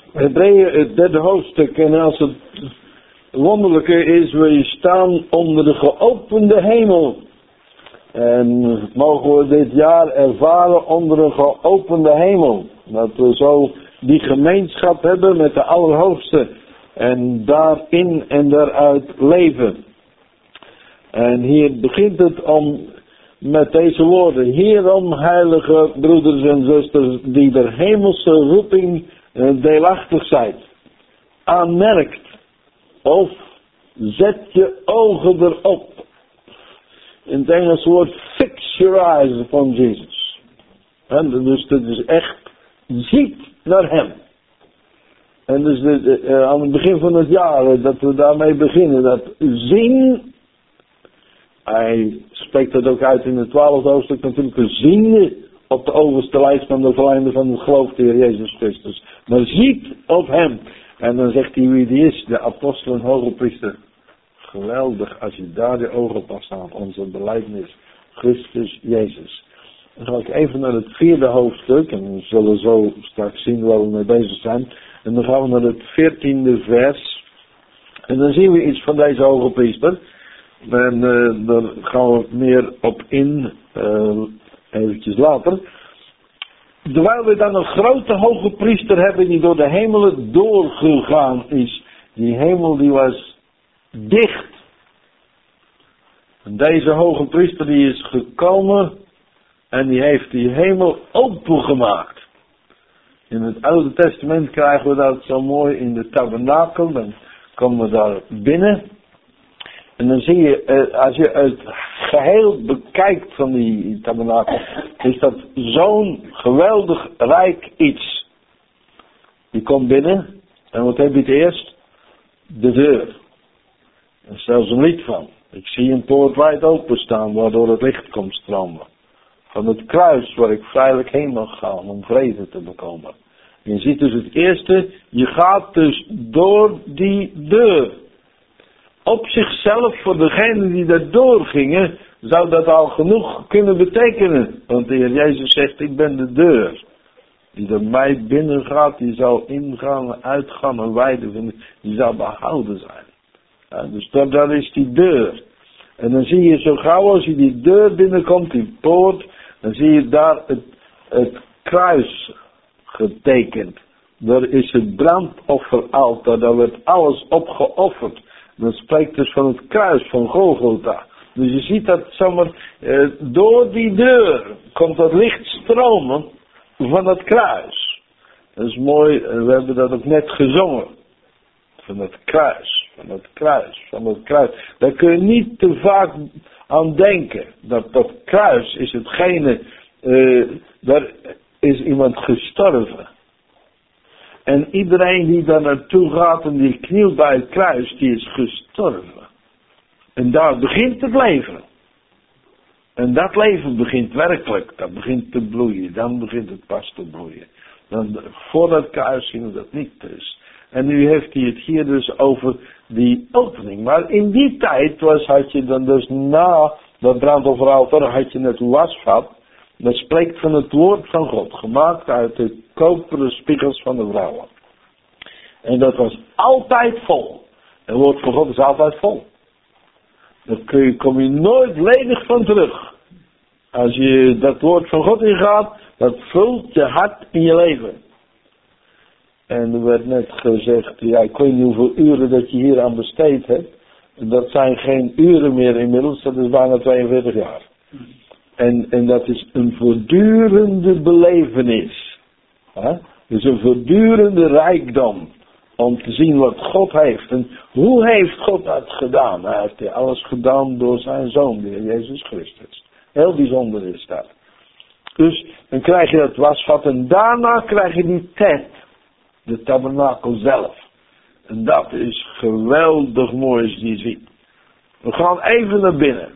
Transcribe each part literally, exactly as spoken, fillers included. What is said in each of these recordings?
Hebreeën, het derde hoofdstuk. En als het wonderlijke is, we staan onder de geopende hemel. En mogen we dit jaar ervaren onder een geopende hemel. Dat we zo die gemeenschap hebben met de Allerhoogste. En daarin en daaruit leven. En hier begint het om met deze woorden. Hierom, heilige broeders en zusters, die der hemelse roeping deelachtig zijn. Aanmerkt. Of zet je ogen erop. In het Engels woord fix your eyes upon Jesus. En dus dat is echt, ziet naar hem. En dus de, de, uh, aan het begin van het jaar, dat we daarmee beginnen, dat zien. Hij spreekt dat ook uit in het twaalfde hoofdstuk natuurlijk, we zien op de overste lijst van de verleider van het geloof, de Heer Jezus Christus. Maar ziet op hem. En dan zegt hij wie die is, de apostel en hoge priester. Geweldig als je daar de ogen op afstaat, onze belijdenis, Christus Jezus. Dan ga ik even naar het vierde hoofdstuk, en we zullen zo straks zien waar we mee bezig zijn. En dan gaan we naar het veertiende vers. En dan zien we iets van deze hoge priester. En uh, daar gaan we meer op in, uh, eventjes later. Terwijl we dan een grote hoge priester hebben die door de hemelen doorgegaan is. Die hemel die was dicht. En deze hoge priester die is gekomen en die heeft die hemel opengemaakt. In het Oude Testament krijgen we dat zo mooi in de tabernakel. Dan komen we daar binnen. En dan zie je, als je het geheel bekijkt van die tabernakel, is dat zo'n geweldig rijk iets. Je komt binnen en wat heb je het eerst? De deur. Er is zelfs een lied van. Ik zie een poort wijd openstaan waardoor het licht komt stromen. Van het kruis waar ik vrijelijk heen mag gaan om vrede te bekomen. En je ziet dus het eerste, je gaat dus door die deur. Op zichzelf, voor degenen die daar doorgingen, zou dat al genoeg kunnen betekenen. Want de Heer Jezus zegt, ik ben de deur. Die door mij binnen gaat, die zal ingaan en uitgaan en wijden vinden. Die zal behouden zijn. Ja, dus daar, daar is die deur. En dan zie je zo gauw als je die deur binnenkomt, die poort, dan zie je daar het, het kruis getekend. Daar is het brandofferaltaar, daar werd alles opgeofferd. Dat spreekt dus van het kruis van Golgotha. Dus je ziet dat zomaar eh, door die deur komt dat licht stromen van dat kruis. Dat is mooi, we hebben dat ook net gezongen. Van dat kruis, van dat kruis, van dat kruis. Daar kun je niet te vaak aan denken. Dat dat kruis is hetgene, uh, daar is iemand gestorven. En iedereen die daar naartoe gaat en die knielt bij het kruis, die is gestorven. En daar begint het leven. En dat leven begint werkelijk, dat begint te bloeien. Dan begint het pas te bloeien. Dan, voor dat kruis zien we dat niet dus. En nu heeft hij het hier dus over die opening. Maar in die tijd was, had je dan dus na dat brandofferaltaar, had je het wasvat. Dat spreekt van het woord van God, gemaakt uit de koperen spiegels van de vrouwen. En dat was altijd vol. Het woord van God is altijd vol. Daar kun je, kom je nooit ledig van terug. Als je dat woord van God ingaat, dat vult je hart in je leven. En er werd net gezegd, ja, ik weet niet hoeveel uren dat je hier aan besteed hebt. Dat zijn geen uren meer inmiddels, dat is bijna tweeënveertig jaar. En, en dat is een voortdurende belevenis. Hè? Dus een voortdurende rijkdom. Om te zien wat God heeft. En hoe heeft God dat gedaan? Hij heeft alles gedaan door zijn Zoon, de Heer Jezus Christus. Heel bijzonder is dat. Dus dan krijg je dat wasvat en daarna krijg je die tent. De tabernakel zelf. En dat is geweldig mooi als je die ziet. We gaan even naar binnen.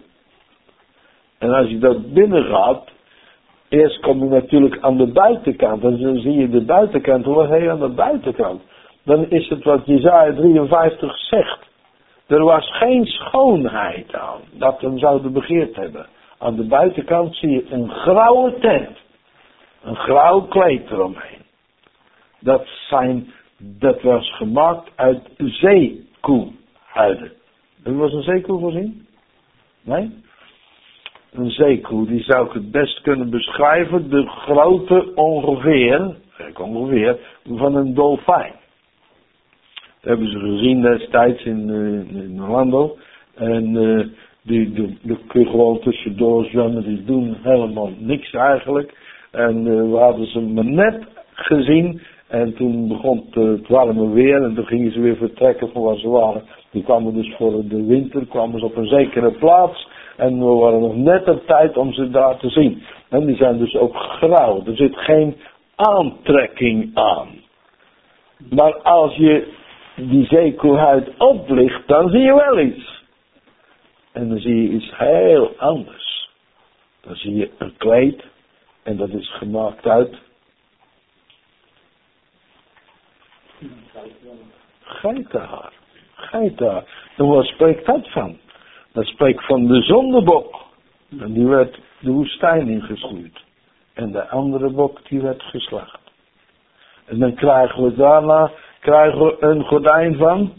En als je dat binnen gaat, eerst kom je natuurlijk aan de buitenkant. En dan zie je de buitenkant. Wat heb je aan de buitenkant? Dan is het wat Jesaja drieënvijftig zegt. Er was geen schoonheid aan dat we hem zouden begeerd hebben. Aan de buitenkant zie je een grauwe tent. Een grauw kleed eromheen. Dat zijn dat was gemaakt uit zeekoehuiden. Er was een zeekoe voorzien? Nee? Een zeekoe, die zou ik het best kunnen beschrijven. De grootte ongeveer, zeg ongeveer, van een dolfijn. Dat hebben ze gezien destijds in, uh, in Orlando. En uh, die, die, die kun je gewoon tussendoor zwemmen. Die doen helemaal niks eigenlijk. En uh, we hadden ze maar net gezien. En toen begon het, uh, het warme weer. En toen gingen ze weer vertrekken van waar ze waren. Die kwamen dus voor de winter. Kwamen ze op een zekere plaats. En we waren nog net op tijd om ze daar te zien. En die zijn dus ook grauw. Er zit geen aantrekking aan. Maar als je die zeekoehuid oplicht, dan zie je wel iets. En dan zie je iets heel anders. Dan zie je een kleed. En dat is gemaakt uit geitenhaar. Geitenhaar. En waar spreekt dat van? Dat spreekt van de zondebok. En die werd de woestijn ingestuurd. En de andere bok die werd geslacht. En dan krijgen we daarna krijgen we een gordijn van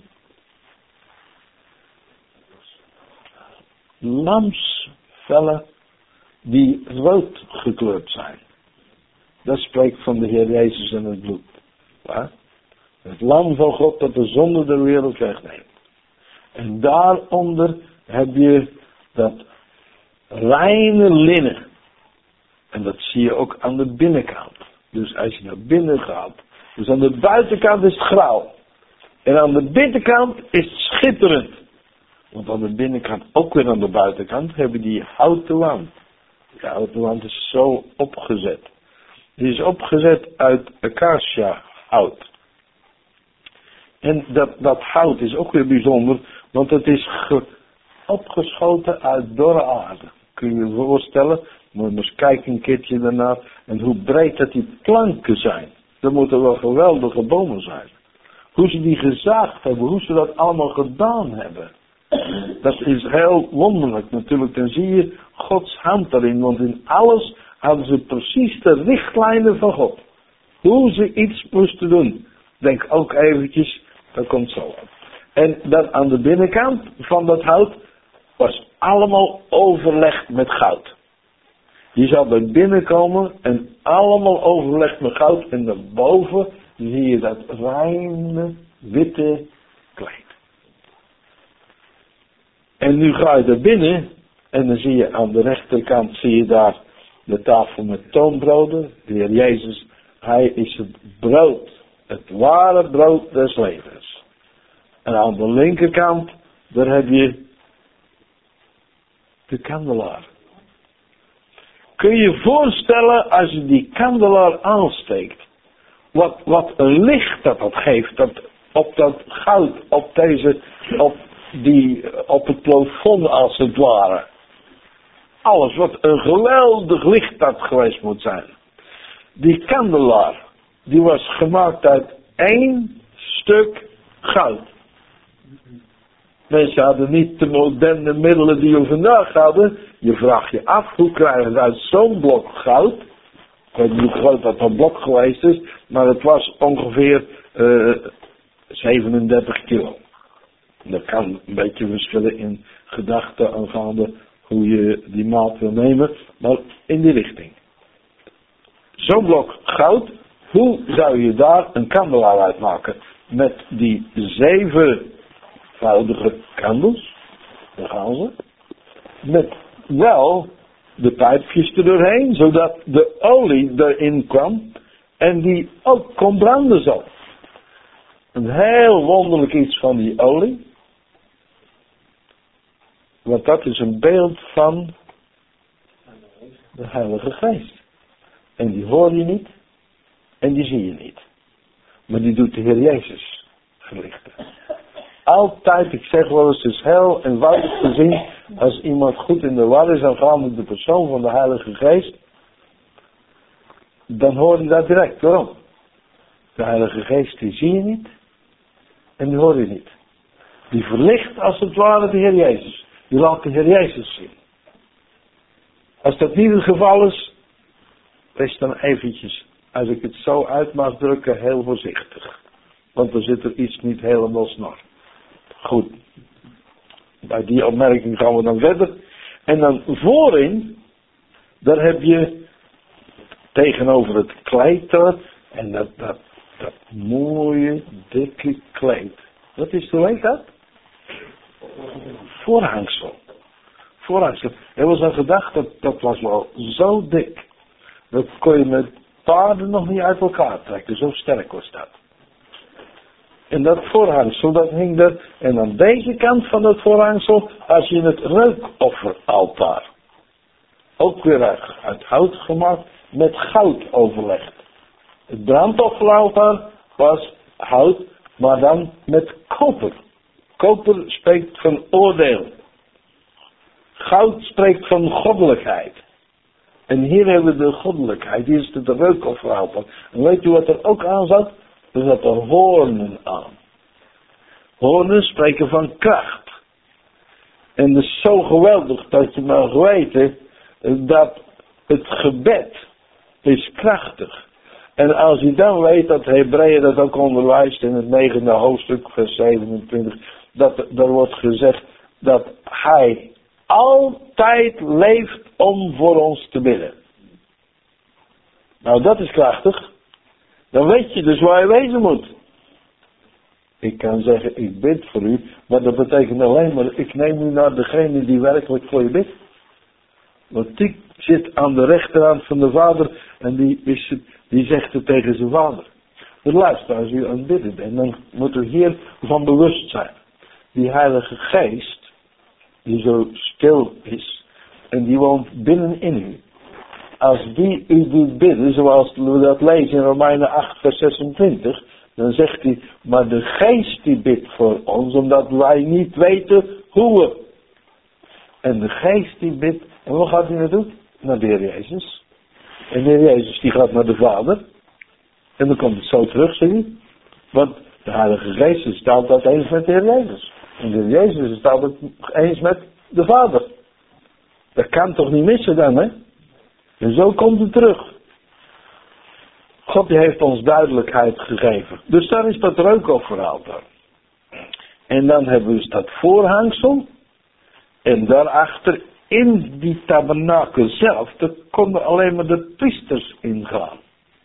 lamsvellen die rood gekleurd zijn. Dat spreekt van de Heer Jezus en het bloed. Ja? Het lam van God dat de zonde der wereld wegneemt. En daaronder heb je dat reine linnen. En dat zie je ook aan de binnenkant. Dus als je naar binnen gaat. Dus aan de buitenkant is het grauw. En aan de binnenkant is het schitterend. Want aan de binnenkant, ook weer aan de buitenkant, hebben die houten wand. De houten wand is zo opgezet. Die is opgezet uit acacia hout. En dat, dat hout is ook weer bijzonder, want het is ge, opgeschoten uit dorre aarde. Kun je je voorstellen? Moet je eens kijken een keertje daarna. En hoe breed dat die planken zijn. Dat moeten wel geweldige bomen zijn. Hoe ze die gezaagd hebben, hoe ze dat allemaal gedaan hebben. Dat is heel wonderlijk natuurlijk. Dan zie je Gods hand daarin. Want in alles hadden ze precies de richtlijnen van God. Hoe ze iets moesten doen. Denk ook eventjes, dat komt zo op. En dan aan de binnenkant van dat hout was allemaal overlegd met goud. Je zou bij binnenkomen en allemaal overlegd met goud. En daarboven zie je dat reine witte kleed. En nu ga je er binnen en dan zie je aan de rechterkant zie je daar de tafel met toonbroden. De Heer Jezus, Hij is het brood, het ware brood des levens. En aan de linkerkant, daar heb je de kandelaar. Kun je je voorstellen als je die kandelaar aansteekt, wat, wat een licht dat dat geeft, dat op dat goud, op deze, op die, op het plafond als het ware. Alles, wat een geweldig licht dat geweest moet zijn. Die kandelaar, die was gemaakt uit één stuk goud. Mensen hadden niet de moderne middelen die we vandaag hadden. Je vraagt je af, hoe krijgen we uit zo'n blok goud? Ik weet niet hoe groot dat een blok geweest is, maar het was ongeveer uh, zevenendertig kilo. Dat kan een beetje verschillen in gedachten aangaande hoe je die maat wil nemen, maar in die richting. Zo'n blok goud, hoe zou je daar een kandelaar uitmaken? Met die zevenvoudige kandels, daar gaan ze, met wel de pijpjes er doorheen, zodat de olie erin kwam en die ook kon branden zo. Een heel wonderlijk iets van die olie. Want dat is een beeld van de Heilige Geest. En die hoor je niet en die zie je niet. Maar die doet de Heer Jezus verlichten. Altijd, ik zeg wel eens, het is heel eenvoudig te zien. Als iemand goed in de war is, dan gaan we de persoon van de Heilige Geest. Dan hoor je dat direct. Waarom? De Heilige Geest, die zie je niet. En die hoor je niet. Die verlicht als het ware de Heer Jezus. Die laat de Heer Jezus zien. Als dat niet het geval is, wees dan eventjes, als ik het zo uit mag drukken, heel voorzichtig. Want er zit er iets niet helemaal snor. Goed. Bij die opmerking gaan we dan verder. En dan voorin, daar heb je tegenover het kleed er, en dat, dat, dat mooie, dikke kleed. Wat is, hoe heet dat? Voorhangsel. Voorhangsel. Er was een gedacht, dat, dat was wel zo dik. Dat kon je met paarden nog niet uit elkaar trekken. Zo sterk was dat. En dat voorhangsel, dat hing er. En aan deze kant van het voorhangsel had je het reukofferaltaar. Ook weer uit hout gemaakt, met goud overlegd. Het brandofferaltaar was hout, maar dan met koper. Koper spreekt van oordeel. Goud spreekt van goddelijkheid. En hier hebben we de goddelijkheid. Hier is het reukofferaltaar. En weet u wat er ook aan zat? Er zat er hoornen aan. Hoornen spreken van kracht. En het is zo geweldig dat je mag weten dat het gebed is krachtig. En als je dan weet dat Hebreeën dat ook onderwijst in het negende hoofdstuk, vers zevenentwintig, dat er wordt gezegd dat hij altijd leeft om voor ons te bidden. Nou, dat is krachtig. Dan weet je dus waar je wezen moet. Ik kan zeggen, ik bid voor u, maar dat betekent alleen maar, ik neem u naar degene die werkelijk voor je bidt. Want die zit aan de rechterhand van de Vader en die, is, die zegt het tegen zijn Vader. Dus luister, als u aan het bidden bent, dan moet u hiervan bewust zijn. Die Heilige Geest, die zo stil is, en die woont binnenin u. Als die u doet bidden, zoals we dat lezen in Romeinen acht vers zesentwintig, dan zegt hij, maar de Geest die bidt voor ons, omdat wij niet weten hoe we. En de Geest die bidt, en waar gaat hij naartoe? Naar de Heer Jezus. En de Heer Jezus die gaat naar de Vader. En dan komt het zo terug, zie je. Want de Heilige Geest is altijd eens met de Heer Jezus. En de Heer Jezus is altijd eens met de Vader. Dat kan toch niet missen dan, hè? En zo komt het terug. God die heeft ons duidelijkheid gegeven. Dus daar is dat reukofferaltaar. En dan hebben we dus dat voorhangsel. En daarachter in die tabernakel zelf, daar konden alleen maar de priesters ingaan.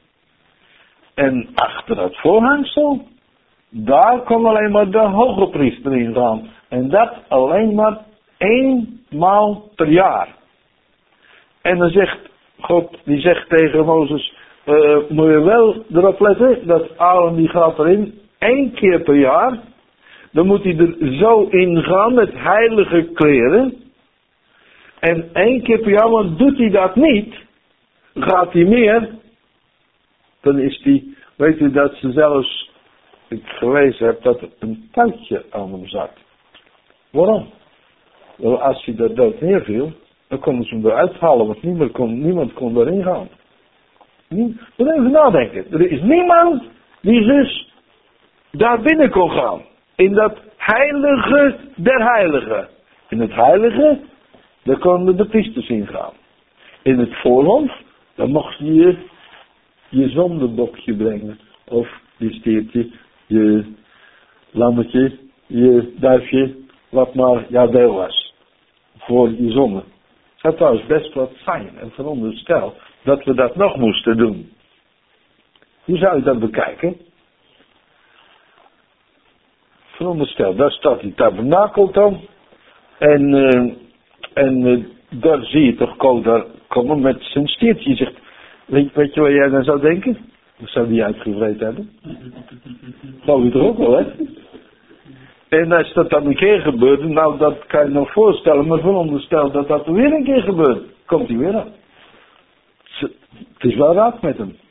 En achter dat voorhangsel, daar kon alleen maar de hoge priester ingaan. En dat alleen maar eenmaal per jaar. En dan zegt God, die zegt tegen Mozes, uh, moet je wel erop letten, dat Aaron die gaat erin, één keer per jaar. Dan moet hij er zo in gaan met heilige kleren. En één keer per jaar, want doet hij dat niet, gaat hij meer, dan is hij, weet u dat ze zelfs, ik gelezen heb, dat er een touwtje aan hem zat. Waarom? Wel, als hij daar dood neerviel, dan konden ze hem eruit halen, want niemand kon, niemand kon erin gaan. Nie, moet even nadenken. Er is niemand die dus daar binnen kon gaan. In dat heilige der heiligen. In het heilige, daar konden de priesters ingaan. In het voorhof, daar mocht je je, je zondebokje brengen. Of je stiertje, je lammetje, je duifje, wat maar jouw deel was. Voor je zonde. Het zou trouwens best wat zijn en veronderstel dat we dat nog moesten doen. Hoe zou je dat bekijken? Veronderstel, daar staat die tabernakel dan. En, uh, en uh, daar zie je toch Ko daar komen met zijn stiertje. Je zegt, weet, weet je wat jij dan zou denken? Of zou die uitgevreten hebben? Geloof je toch ook wel, hè? En als dat dan een keer gebeurde, nou dat kan je nog voorstellen, maar veronderstel dat dat weer een keer gebeurt, komt hij weer aan. Het is wel raak met hem.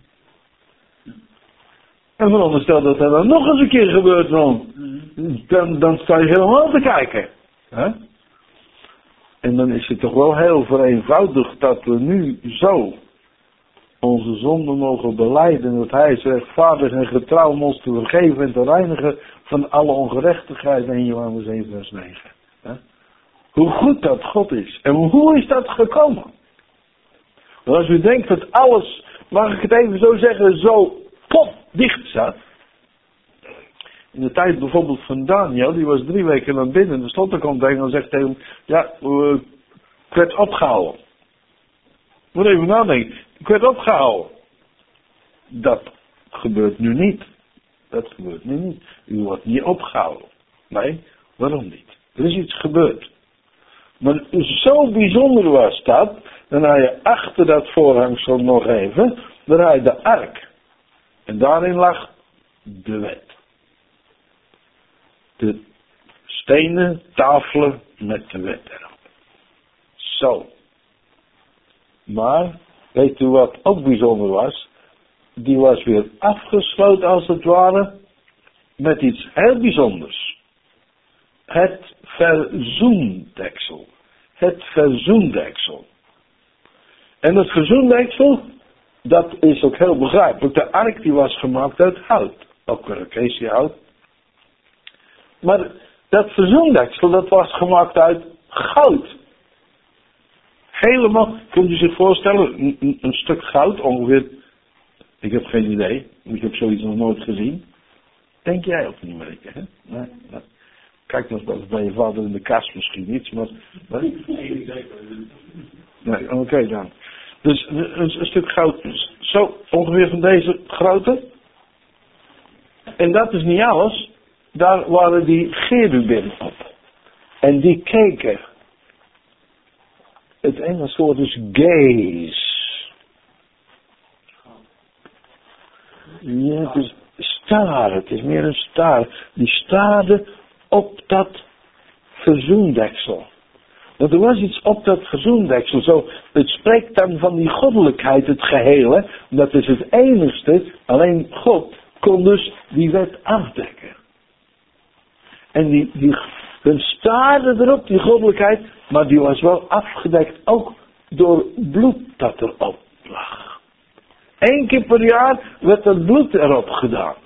En veronderstel dat dat dan nog eens een keer gebeurt, dan, dan, dan sta je helemaal te kijken. Hè? En dan is het toch wel heel vereenvoudigd dat we nu zo onze zonden mogen belijden, dat hij is rechtvaardig en getrouw om ons te vergeven en te reinigen van alle ongerechtigheid in Johannes één vers negen. Hè? Hoe goed dat God is. En hoe is dat gekomen? Want als u denkt dat alles, mag ik het even zo zeggen, zo popdicht zat, In de tijd bijvoorbeeld van Daniel, die was drie weken aan binnen. En de slot komt tegen en zegt tegen hem, ja, uh, ik werd opgehouden. Moet even nadenken, ik werd opgehouden. Dat gebeurt nu niet. Dat gebeurt nu niet. U wordt niet opgehouden. Nee, waarom niet? Er is iets gebeurd. Maar zo bijzonder was dat, dan had je achter dat voorhangsel nog even, dan had je de ark. En daarin lag de wet. De stenen tafelen met de wet erop. Zo. Maar, weet u wat ook bijzonder was? Die was weer afgesloten als het ware met iets heel bijzonders. Het verzoendeksel. Het verzoendeksel. En het verzoendeksel, dat is ook heel begrijpelijk. De ark die was gemaakt uit hout. Ook weer acaciahout. Maar dat verzoendeksel, dat was gemaakt uit goud. Helemaal, kunt u zich voorstellen, een, een stuk goud ongeveer. Ik heb geen idee, ik heb zoiets nog nooit gezien. Denk jij ook niet meer, hè? Nee, nee. Kijk nog wel eens bij je vader in de kast misschien iets, maar... Nee, nee oké okay dan. Dus een, een stuk goud, zo ongeveer van deze grootte. En dat is niet alles. Daar waren die cherubim op. En die keken. Het Engels woord is gaze. Ja, het is staren. Het is meer een staar. Die staarde op dat verzoendeksel. Want er was iets op dat verzoendeksel. Zo, het spreekt dan van die goddelijkheid, het gehele. Dat is het enigste. Alleen God kon dus die wet afdekken. En die, die, men staarde erop, die goddelijkheid. Maar die was wel afgedekt ook door bloed dat erop lag. Eén keer per jaar werd er bloed erop gedaan.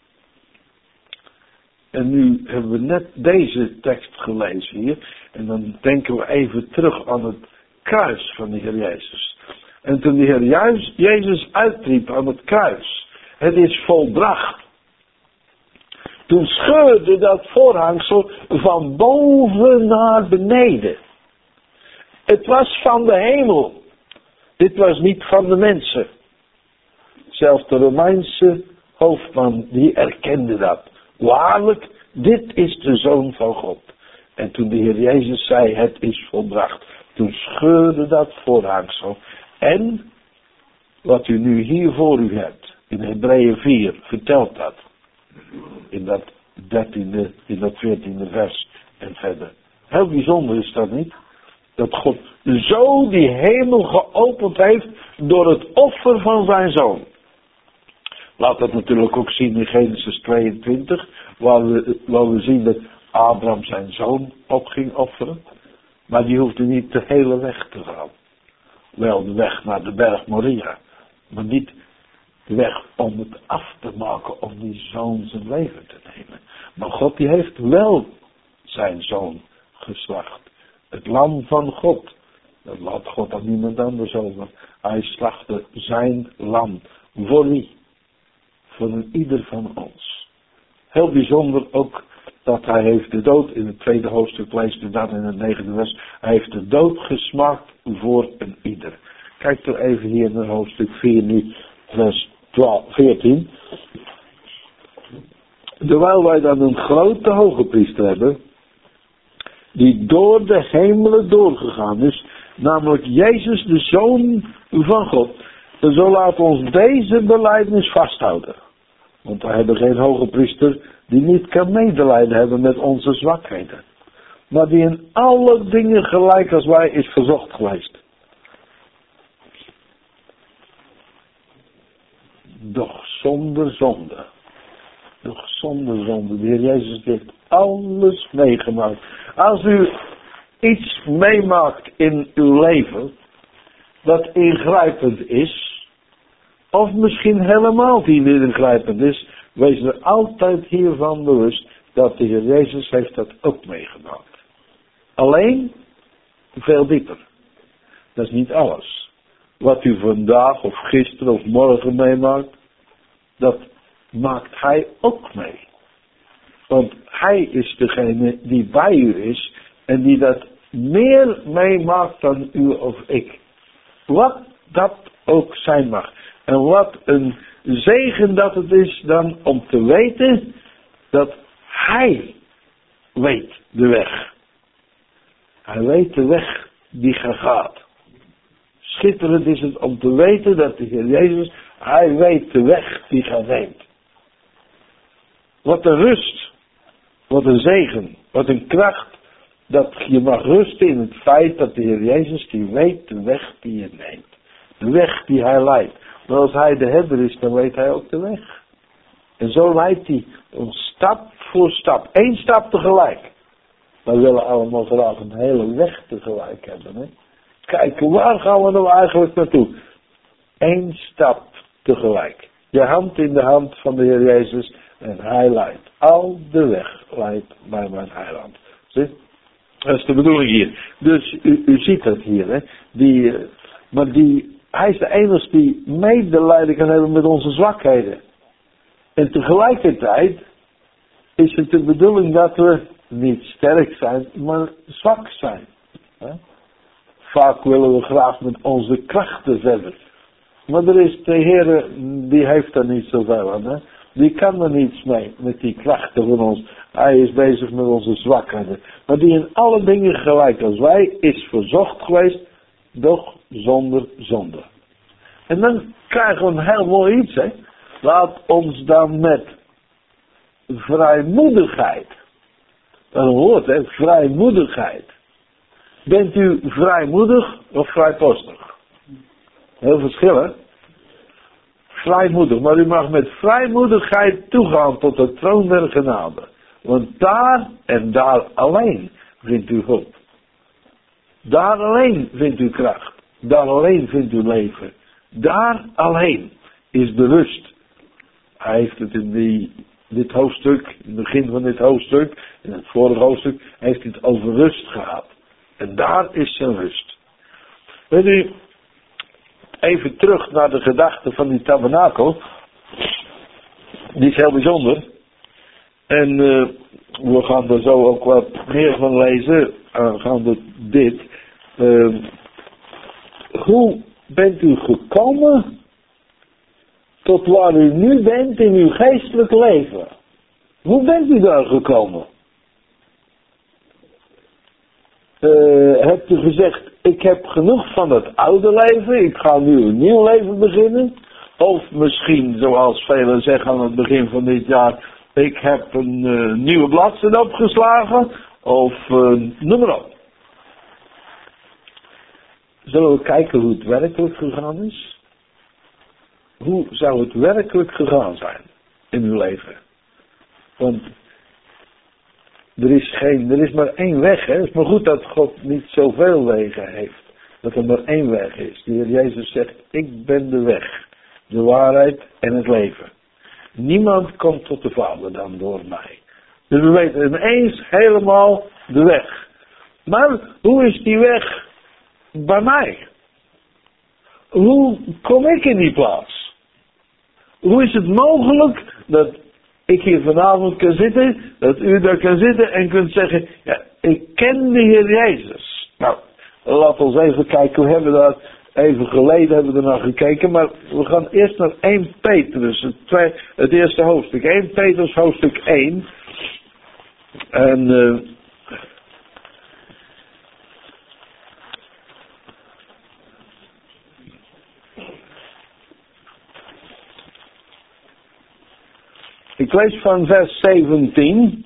En nu hebben we net deze tekst gelezen hier. En dan denken we even terug aan het kruis van de Heer Jezus. En toen de Heer Jezus uitriep aan het kruis. Het is volbracht. Toen scheurde dat voorhangsel van boven naar beneden. Het was van de hemel. Dit was niet van de mensen. Zelfs de Romeinse hoofdman, die erkende dat. Waarlijk, dit is de Zoon van God. En toen de Heer Jezus zei, het is volbracht. Toen scheurde dat voorhangsel. En, wat u nu hier voor u hebt, in Hebreeën vier, vertelt dat. In dat dertiende, in dat veertiende vers en verder. Heel bijzonder is dat niet? Dat God zo die hemel geopend heeft door het offer van zijn Zoon. Laat dat natuurlijk ook zien in Genesis tweeëntwintig, waar we, waar we zien dat Abraham zijn zoon op ging offeren. Maar die hoefde niet de hele weg te gaan. Wel de weg naar de berg Moria, maar niet de weg om het af te maken, om die zoon zijn leven te nemen. Maar God die heeft wel zijn zoon geslacht. Het lam van God. Dat laat God aan niemand anders over. Hij slachtte zijn lam. Voor wie? Voor een ieder van ons. Heel bijzonder ook dat hij heeft de dood, in het tweede hoofdstuk leest u dat in het negende vers, hij heeft de dood gesmaakt voor een ieder. Kijk er even hier naar hoofdstuk vier nu, vers twaalf, veertien. Terwijl wij dan een grote hogepriester hebben, die door de hemelen doorgegaan is, namelijk Jezus de Zoon van God, zo laat ons deze belijdenis vasthouden. Want wij hebben geen hogepriester die niet kan medelijden hebben met onze zwakheden. Maar die in alle dingen gelijk als wij is verzocht geweest. Doch zonder zonde. Doch zonder zonde. De Heer Jezus heeft alles meegemaakt. Als u iets meemaakt in uw leven dat ingrijpend is, of misschien helemaal niet ingrijpend is, wees er altijd hiervan bewust dat de Heer Jezus heeft dat ook meegemaakt. Alleen veel dieper. Dat is niet alles. Wat u vandaag of gisteren of morgen meemaakt, dat maakt hij ook mee. Want hij is degene die bij u is en die dat meer meemaakt dan u of ik. Wat dat ook zijn mag. En wat een zegen dat het is dan om te weten dat hij weet de weg. Hij weet de weg die gaat. Schitterend is het om te weten dat de Heer Jezus, hij weet de weg die gaat neemt. Wat een rust. Wat een zegen. Wat een kracht. Dat je mag rusten in het feit dat de Heer Jezus, die weet de weg die je neemt. De weg die hij leidt. Maar als hij de herder is, dan weet hij ook de weg. En zo leidt hij ons stap voor stap. Eén stap tegelijk. We willen allemaal graag een hele weg tegelijk hebben. Hè? Kijk, waar gaan we nou eigenlijk naartoe? Eén stap tegelijk. Je hand in de hand van de Heer Jezus. En hij leidt. Al de weg leidt bij mijn heiland. Zie? Dat is de bedoeling hier. Dus u, u ziet het hier. Hè? Die, maar die, hij is de enige die medelijden kan hebben met onze zwakheden. En tegelijkertijd is het de bedoeling dat we niet sterk zijn, maar zwak zijn. Hè? Vaak willen we graag met onze krachten verder. Maar er is de Heer, die heeft er niet zoveel aan. Hè? Die kan er niets mee met die krachten van ons. Hij is bezig met onze zwakheden. Maar die in alle dingen gelijk als wij is verzocht geweest, doch zonder zonde. En dan krijgen we een heel mooi iets. Hè? Laat ons dan met vrijmoedigheid. Dat is een woord, hè? Vrijmoedigheid. Bent u vrijmoedig of vrijpostig? Heel verschillend. Vrijmoedig. Maar u mag met vrijmoedigheid toegaan tot de troon der genade. Want daar en daar alleen vindt u hulp. Daar alleen vindt u kracht. Daar alleen vindt u leven. Daar alleen is de rust. Hij heeft het in die, dit hoofdstuk, in het begin van dit hoofdstuk, in het vorige hoofdstuk, heeft hij het over rust gehad. En daar is zijn rust. Weet u, even terug naar de gedachte van die tabernakel. Die is heel bijzonder. En uh, we gaan er zo ook wat meer van lezen. Aangaande dit. Uh, hoe bent u gekomen tot waar u nu bent in uw geestelijk leven? Hoe bent u daar gekomen? Uh, hebt u gezegd, ik heb genoeg van het oude leven, ik ga nu een nieuw leven beginnen? Of misschien, zoals velen zeggen aan het begin van dit jaar, ik heb een uh, nieuwe bladzijde opgeslagen, of uh, noem maar op. Zullen we kijken hoe het werkelijk gegaan is? Hoe zou het werkelijk gegaan zijn in uw leven? Want er is, geen, er is maar één weg. Hè? Het is maar goed dat God niet zoveel wegen heeft. Dat er maar één weg is. De Heer Jezus zegt, ik ben de weg, de waarheid en het leven. Niemand komt tot de Vader dan door mij. Dus we weten ineens helemaal de weg. Maar hoe is die weg bij mij? Hoe kom ik in die plaats? Hoe is het mogelijk dat ik hier vanavond kan zitten, dat u daar kan zitten en kunt zeggen, ja, ik ken de Heer Jezus. Nou, laten we eens even kijken, we hebben daar even geleden hebben we er naar gekeken, maar we gaan eerst naar Eerste Petrus, het, twee, het eerste hoofdstuk, Eerste Petrus hoofdstuk één. En uh, ik lees van vers zeventien.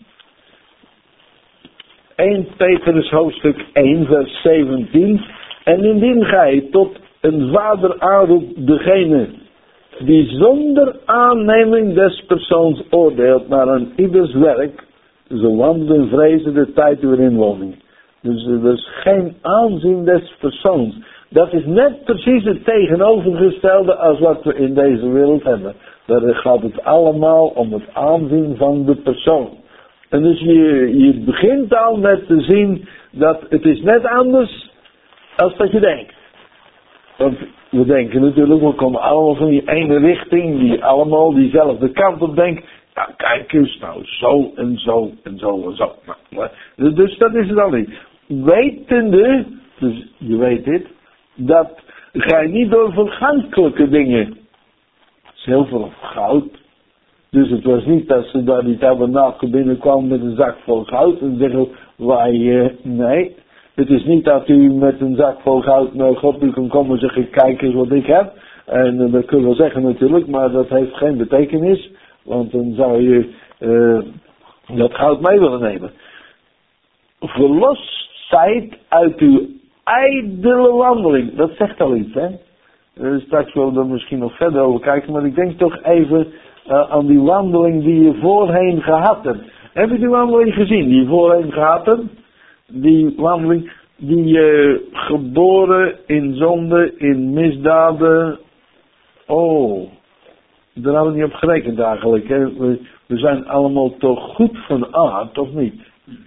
Eerste Petrus hoofdstuk één, vers zeventien. En indien gij tot een vader aanroept degene die zonder aanneming des persoons oordeelt naar een ieders werk, zo wandelen vrezen de tijd uw inwoning. Dus er is geen aanzien des persoons. Dat is net precies het tegenovergestelde als wat we in deze wereld hebben. Daar gaat het allemaal om het aanzien van de persoon. En dus je, je begint al met te zien dat het is net anders als dat je denkt. Want we denken natuurlijk, we komen allemaal van die ene richting, die allemaal diezelfde kant op denken. Ja, kijk eens, nou, zo en zo en zo en zo. Nou, dus dat is het al niet. Wetende, dus je weet dit, dat gij niet door vergankelijke dingen, zilver of goud. Dus het was niet dat ze daar die tabernakel binnenkwamen met een zak vol goud en zeggen wij, uh, nee. Het is niet dat u met een zak vol goud naar God u kan komen en zeggen, kijk eens wat ik heb. En uh, dat kun je wel zeggen natuurlijk, maar dat heeft geen betekenis. Want dan zou je uh, dat goud mee willen nemen. Verlost zijt uit uw ijdele wandeling. Dat zegt al iets, hè. Uh, straks willen we er misschien nog verder over kijken, maar ik denk toch even uh, aan die wandeling die je voorheen gehad hebt. Heb je die wandeling gezien die je voorheen gehad hebt? Die wandeling, die uh, geboren in zonde, in misdaden. Oh, daar hebben we niet op gerekend eigenlijk. Hè? We, we zijn allemaal toch goed van aard, of niet?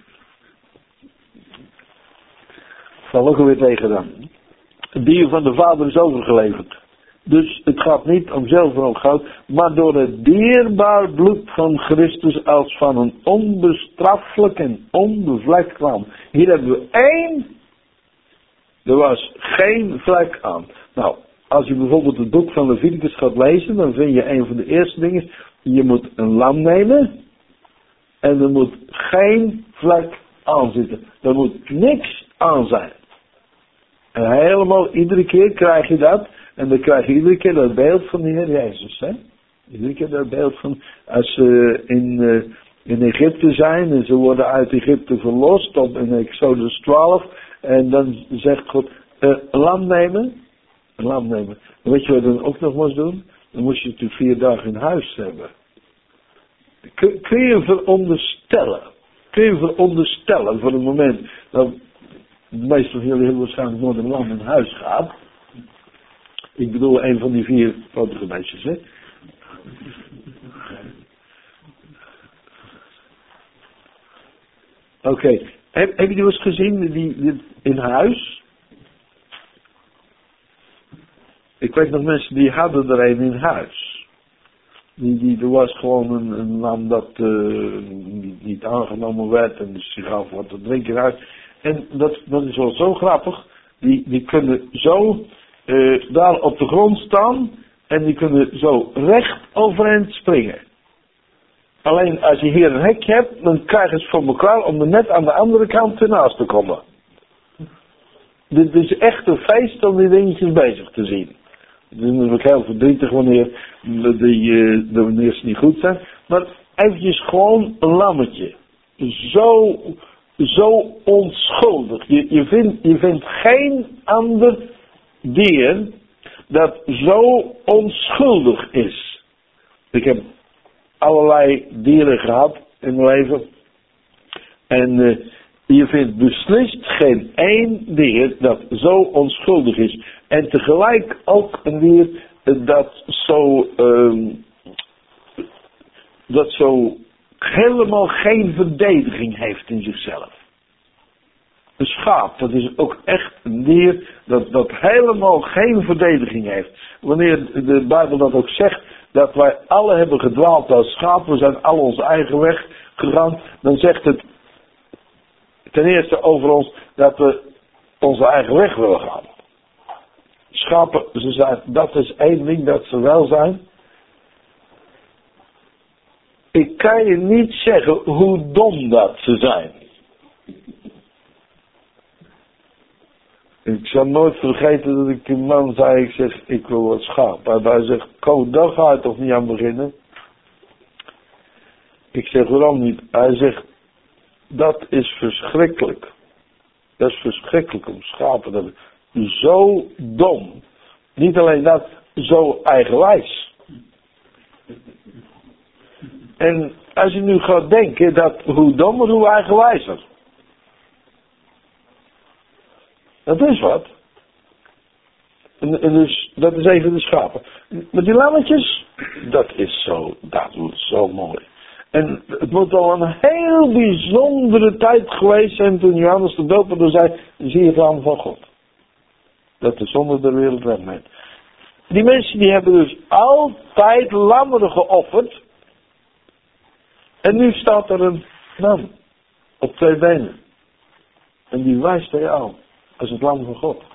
Val ook alweer tegen dan. Die je van de Vader is overgeleverd. Dus het gaat niet om zilver of goud, maar door het dierbaar bloed van Christus als van een onbestraffelijk en onbevlekt lam. Hier hebben we één, er was geen vlek aan. Nou, als je bijvoorbeeld het boek van Leviticus gaat lezen, dan vind je een van de eerste dingen, je moet een lam nemen en er moet geen vlek aan zitten. Er moet niks aan zijn. En helemaal, iedere keer krijg je dat. En dan krijg je iedere keer dat beeld van de Heer Jezus. Hè? Iedere keer dat beeld van, als ze in, uh, in Egypte zijn en ze worden uit Egypte verlost, op in Exodus twaalf. En dan zegt God, uh, een lam nemen. Een lam nemen. En weet je wat je dan ook nog moest doen? Dan moest je natuurlijk vier dagen in huis hebben. Kun, kun je veronderstellen. Kun je veronderstellen voor het moment dat de meeste van jullie heel waarschijnlijk nooit een lam in huis gaat. Ik bedoel een van die vier fotogemeisjes, hè. Oké, okay. heb, heb je die eens gezien die, die in huis? Ik weet nog mensen die hadden er een in huis. Die, die, er was gewoon een, een lam dat uh, niet, niet aangenomen werd en dus die gaf wat te drinken uit. En dat, dat is wel zo grappig. Die, die kunnen zo uh, daar op de grond staan en die kunnen zo recht overeind springen. Alleen als je hier een hek hebt, dan krijgen ze voor elkaar om er net aan de andere kant ernaast te komen. Dit is echt een feest om die dingetjes bezig te zien. Het is natuurlijk heel verdrietig wanneer, die, wanneer ze niet goed zijn. Maar eventjes gewoon een lammetje. Zo, zo onschuldig. Je, je, vindt, je vindt geen ander dier dat zo onschuldig is. Ik heb allerlei dieren gehad in mijn leven. En uh, je vindt beslist geen één dier dat zo onschuldig is. En tegelijk ook een dier dat zo, uh, dat zo helemaal geen verdediging heeft in zichzelf. Een schaap, dat is ook echt een dier dat, dat helemaal geen verdediging heeft. Wanneer de Bijbel dat ook zegt, dat wij alle hebben gedwaald als schapen, we zijn alle onze eigen weg gegaan, dan zegt het ten eerste over ons dat we onze eigen weg willen gaan. Schapen, ze zijn, dat is één ding dat ze wel zijn. Ik kan je niet zeggen hoe dom dat ze zijn. Ik zal nooit vergeten dat ik een man zei, ik zeg, ik wil wat schaap. En hij zegt, kom, daar ga je toch niet aan beginnen? Ik zeg, waarom niet? Hij zegt, dat is verschrikkelijk. Dat is verschrikkelijk om schapen te hebben. Zo dom. Niet alleen dat, zo eigenwijs. En als je nu gaat denken dat hoe dommer, hoe eigenwijzer. Dat is wat. En, en dus, dat is even de schapen. Maar die lammetjes, dat is zo, dat is zo mooi. En het moet al een heel bijzondere tijd geweest zijn toen Johannes de Doper zei, zie je het lam van God. Dat de zonde der wereld wegneemt. Die mensen die hebben dus altijd lammeren geofferd. En nu staat er een man op twee benen. En die wijst hij aan als het lam van God.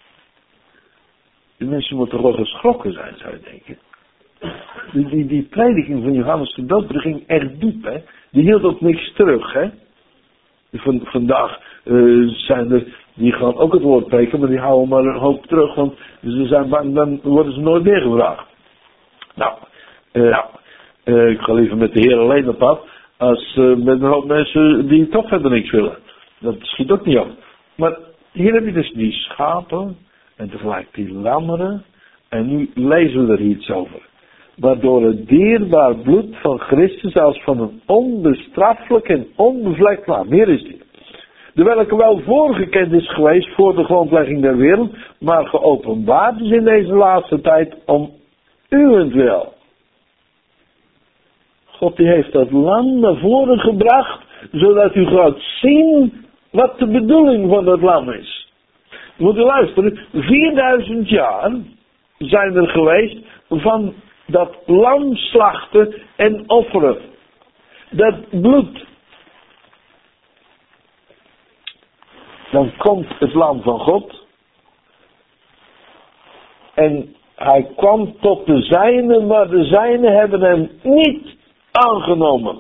Die mensen moeten toch wel geschrokken zijn, zou je denken. Die, die, die prediking van Johannes de Doper ging echt diep, hè. Die hield ook niks terug, hè. Van, vandaag uh, zijn er, die gaan ook het woord preken, maar die houden maar een hoop terug, want ze zijn bang, dan worden ze nooit meer gevraagd. Nou, uh, uh, ik ga liever met de Heer alleen op pad, als uh, met een hoop mensen die toch verder niks willen. Dat schiet ook niet op. Maar hier heb je dus die schapen, en tegelijk die lammeren, en nu lezen we er iets over. Waardoor het dierbaar bloed van Christus als van een onbestraffelijk en onbevlekt lam. Hier is die. De welke wel voorgekend is geweest voor de grondlegging der wereld, maar geopenbaard is in deze laatste tijd om uwentwil. God die heeft dat lam naar voren gebracht, zodat u gaat zien wat de bedoeling van dat lam is. Moet u luisteren, vierduizend jaar zijn er geweest van dat lam slachten en offeren. Dat bloed. Dan komt het lam van God. En hij kwam tot de zijnen, maar de zijnen hebben hem niet aangenomen.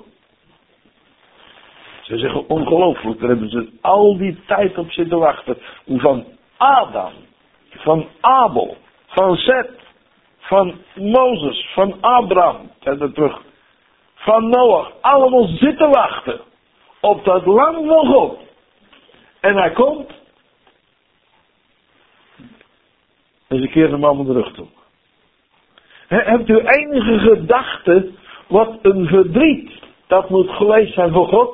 Ze zeggen ongelooflijk, daar hebben ze al die tijd op zitten wachten. Van Adam, van Abel, van Zet, van Mozes, van Abraham, en terug, van Noach, allemaal zitten wachten op dat lam van God. En hij komt en ze keert hem allemaal de rug toe. He, hebt u enige gedachte wat een verdriet dat moet geweest zijn voor God?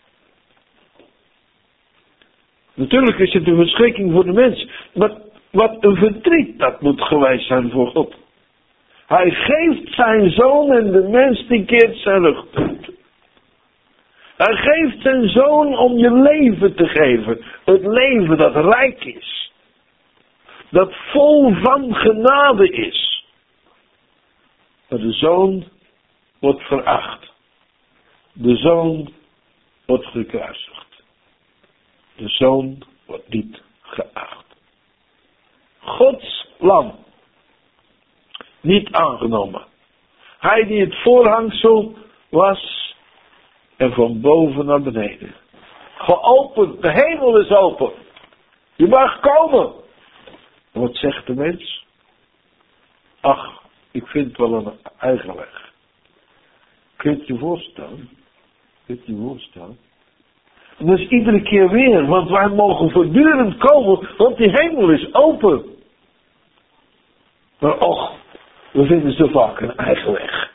Natuurlijk is het een verschrikking voor de mens, maar wat een verdriet dat moet geweest zijn voor God. Hij geeft zijn zoon en de mens die keert zijn rug toe. Hij geeft zijn zoon om je leven te geven. Het leven dat rijk is. Dat vol van genade is. Maar de zoon wordt veracht. De zoon wordt gekruisigd. De zoon wordt niet geacht. Gods lam. Niet aangenomen. Hij die het voorhangsel was en van boven naar beneden. Geopend, de hemel is open. Je mag komen. Wat zegt de mens? Ach, ik vind wel een eigen weg. Kunt je je voorstellen? Kunt je je voorstellen? En dat is iedere keer weer, want wij mogen voortdurend komen, want die hemel is open. Maar och, we vinden zo vaak een eigen weg.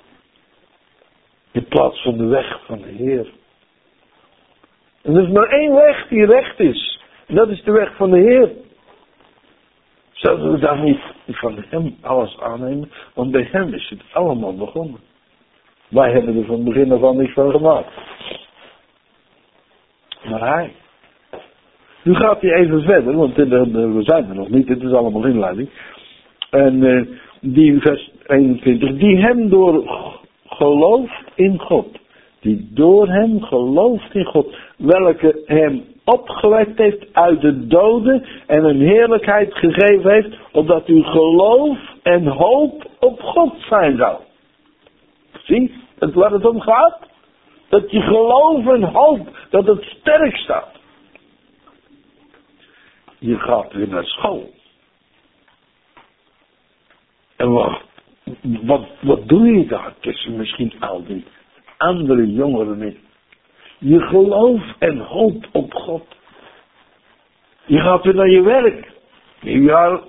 In plaats van de weg van de Heer. En er is maar één weg die recht is. En dat is de weg van de Heer. Zouden we dan niet van hem alles aannemen? Want bij hem is het allemaal begonnen. Wij hebben er van begin af aan niks van gemaakt. Maar hij. Nu gaat hij even verder, want we zijn er nog niet. Dit is allemaal inleiding. En uh, die vers eenentwintig. Die hem door gelooft in God. Die door hem gelooft in God. Welke hem opgewekt heeft uit de doden. En een heerlijkheid gegeven heeft. Opdat uw geloof en hoop op God zijn zou. Zie, het waar het om gaat. Dat je geloof en hoop. Dat het sterk staat. Je gaat weer naar school. En wat, wat, wat doe je daar tussen misschien al die andere jongeren in? Je geloof en hoop op God. Je gaat weer naar je werk. Ja,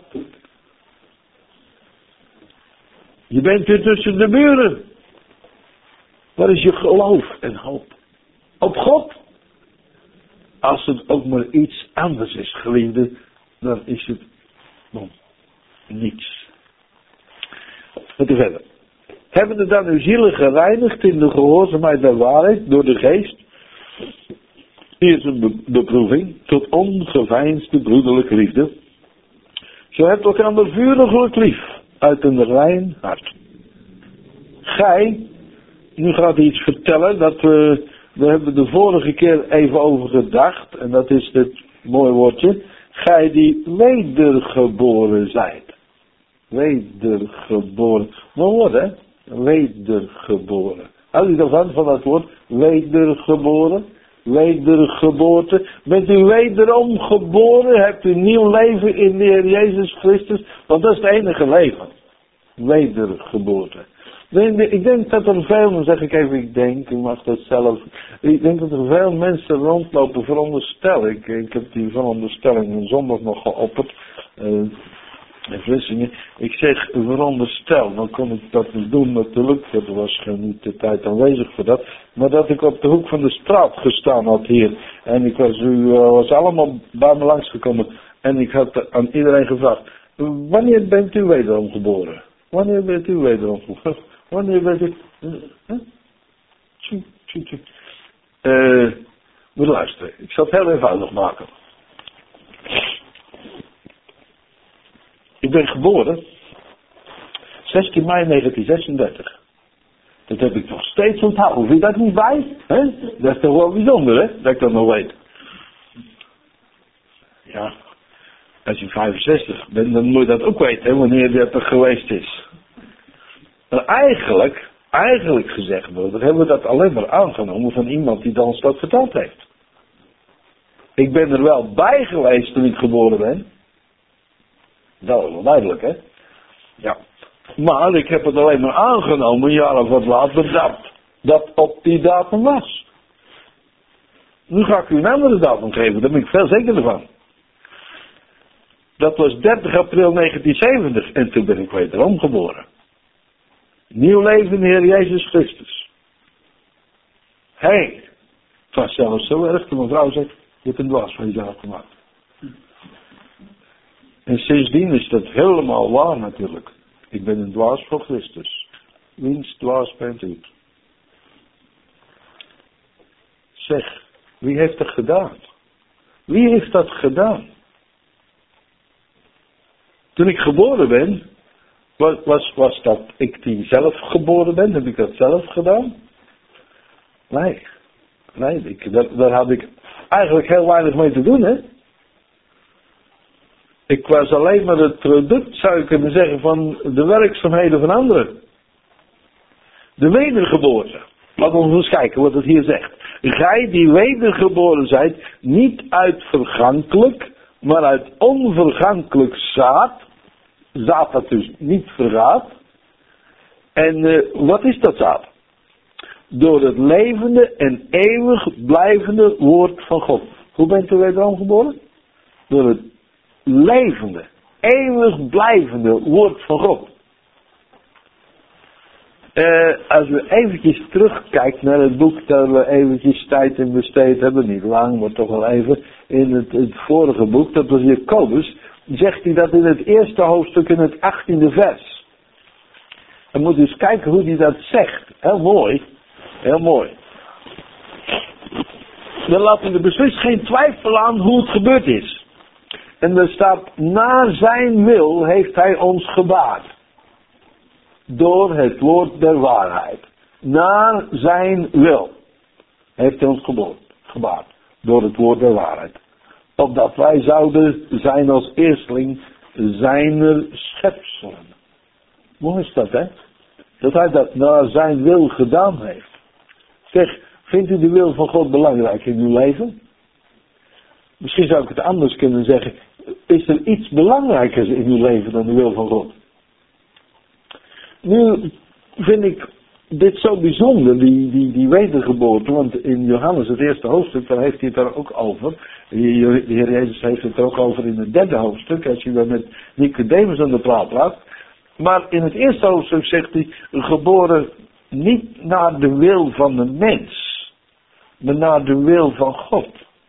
je bent weer tussen de muren. Waar is je geloof en hoop? Op God. Als het ook maar iets anders is, geliefde, dan is het nog niets. Met u verder. Hebben er dan uw zielen gereinigd in de gehoorzaamheid der waarheid door de geest? Hier is een beproeving tot ongeveinsde broederlijke liefde. Zo hebt elkaar vuriglijk lief uit een rein hart. Gij, nu gaat hij iets vertellen dat we, we hebben de vorige keer even over gedacht. En dat is dit mooie woordje. Gij die wedergeboren zijt. Wedergeboren. Mooi woord hè? Wedergeboren. Houdt u ervan, van dat woord? Wedergeboren. Wedergeboorte. Bent u wederom geboren? Hebt u nieuw leven in de Heer Jezus Christus? Want dat is het enige leven. Wedergeboorte. Ik denk dat er veel, dan zeg ik even, ik denk, u mag dat zelf. Ik denk dat er veel mensen rondlopen, veronderstel ik. Ik heb die veronderstelling een zondag nog geopperd. Uh, in Vlissingen. Ik zeg veronderstel, dan kon ik dat niet doen natuurlijk. Er was niet de tijd aanwezig voor dat. Maar dat ik op de hoek van de straat gestaan had hier. En ik was, u uh, was allemaal bij me langsgekomen. En ik had aan iedereen gevraagd. Wanneer bent u wederom geboren? Wanneer bent u wederom geboren? Wanneer bent u... Huh? Tjoe, tjoe, tjoe. Uh, moet luisteren. Ik zal het heel eenvoudig maken. Ik ben geboren zestien mei negentien zesendertig. Dat heb ik nog steeds onthouden. Hoef je dat niet bij? Hè? Dat is toch wel bijzonder, hè? Dat ik dat nog weet. Ja. Als je vijfenzestig bent, dan moet je dat ook weten, hè, wanneer dat er geweest is. Maar eigenlijk, eigenlijk gezegd wordt, hebben we dat alleen maar aangenomen van iemand die ons dat verteld heeft. Ik ben er wel bij geweest toen ik geboren ben. Dat is wel duidelijk, hè? Ja. Maar ik heb het alleen maar aangenomen, een jaar of wat later, dat dat op die datum was. Nu ga ik u een andere datum geven, daar ben ik veel zekerder van. Dat was dertig april negentien zeventig en toen ben ik wederom geboren. Nieuw leven in de Heer Jezus Christus. Hé, hey, het was zelfs zo erg dat mijn vrouw zegt, je hebt een dwaas van jezelf gemaakt. En sindsdien is dat helemaal waar natuurlijk. Ik ben een dwaas voor Christus. Wiens dwaas bent u? Zeg, wie heeft dat gedaan? Wie heeft dat gedaan? Toen ik geboren ben, was, was, was dat ik die zelf geboren ben? Heb ik dat zelf gedaan? Nee. Nee, ik, dat, daar had ik eigenlijk heel weinig mee te doen, hè? Ik was alleen maar het product, zou je kunnen zeggen, van de werkzaamheden van anderen. De wedergeboorte. Laten we eens kijken wat het hier zegt. Gij die wedergeboren zijt, niet uit vergankelijk, maar uit onvergankelijk zaad. Zaad dat dus niet vergaat. En uh, wat is dat zaad? Door het levende en eeuwig blijvende woord van God. Hoe bent u wederom geboren? Door het levende, eeuwig blijvende woord van God. Uh, als we eventjes terugkijken naar het boek dat we eventjes tijd in besteed hebben, niet lang, maar toch wel even, in het, het vorige boek, dat was Jacobus, zegt hij dat in het eerste hoofdstuk in het achttiende vers. Dan moet je eens kijken hoe hij dat zegt. Heel mooi, heel mooi. Dan laat hij er beslist geen twijfel aan hoe het gebeurd is. En er staat, naar zijn wil heeft hij ons gebaard. Door het woord der waarheid. Naar zijn wil heeft hij ons gebaard. Door het woord der waarheid. Opdat wij zouden zijn als eersteling zijner schepselen. Mooi is dat, hè? Dat hij dat naar zijn wil gedaan heeft. Zeg, vindt u de wil van God belangrijk in uw leven? Misschien zou ik het anders kunnen zeggen. Is er iets belangrijkers in uw leven dan de wil van God? Nu vind ik dit zo bijzonder, die, die, die wedergeboorte. Want in Johannes het eerste hoofdstuk, daar heeft hij het er ook over. De Heer Jezus heeft het er ook over in het derde hoofdstuk. Als je dan met Nicodemus aan de praat laat. Maar in het eerste hoofdstuk zegt hij, geboren niet naar de wil van de mens. Maar naar de wil van God.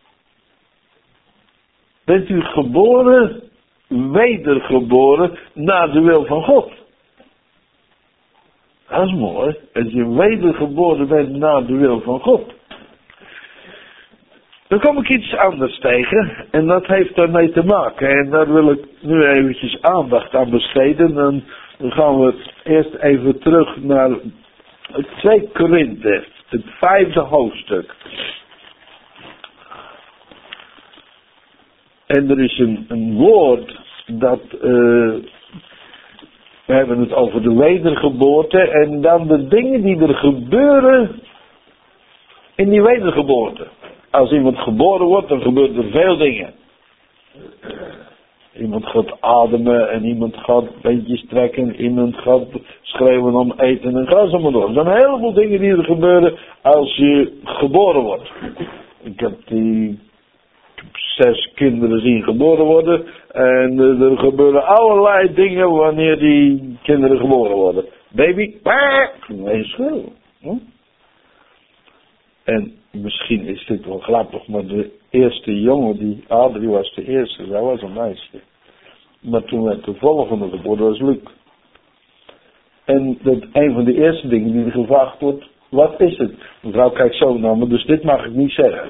Bent u geboren, wedergeboren, naar de wil van God? Dat is mooi. Als je wedergeboren bent naar de wil van God. Dan kom ik iets anders tegen. En dat heeft daarmee te maken. En daar wil ik nu eventjes aandacht aan besteden. Dan gaan we eerst even terug naar twee Korinthe, het vijfde hoofdstuk. En er is een, een woord dat, uh, we hebben het over de wedergeboorte en dan de dingen die er gebeuren in die wedergeboorte. Als iemand geboren wordt, dan gebeuren er veel dingen. Iemand gaat ademen en iemand gaat beentjes trekken, iemand gaat schreeuwen om eten en ga zo maar door. Er zijn een heleboel dingen die er gebeuren als je geboren wordt. Ik heb die zes kinderen zien geboren worden en er gebeuren allerlei dingen wanneer die kinderen geboren worden. Baby, nee, schreeuwen. Hm? En misschien is dit wel grappig, maar de eerste jongen, die Adrie was de eerste, zij was een meisje. Maar toen werd de volgende geboren, was Luc. En dat een van de eerste dingen die er gevraagd wordt, wat is het? Mevrouw kijkt zo naar me, dus dit mag ik niet zeggen.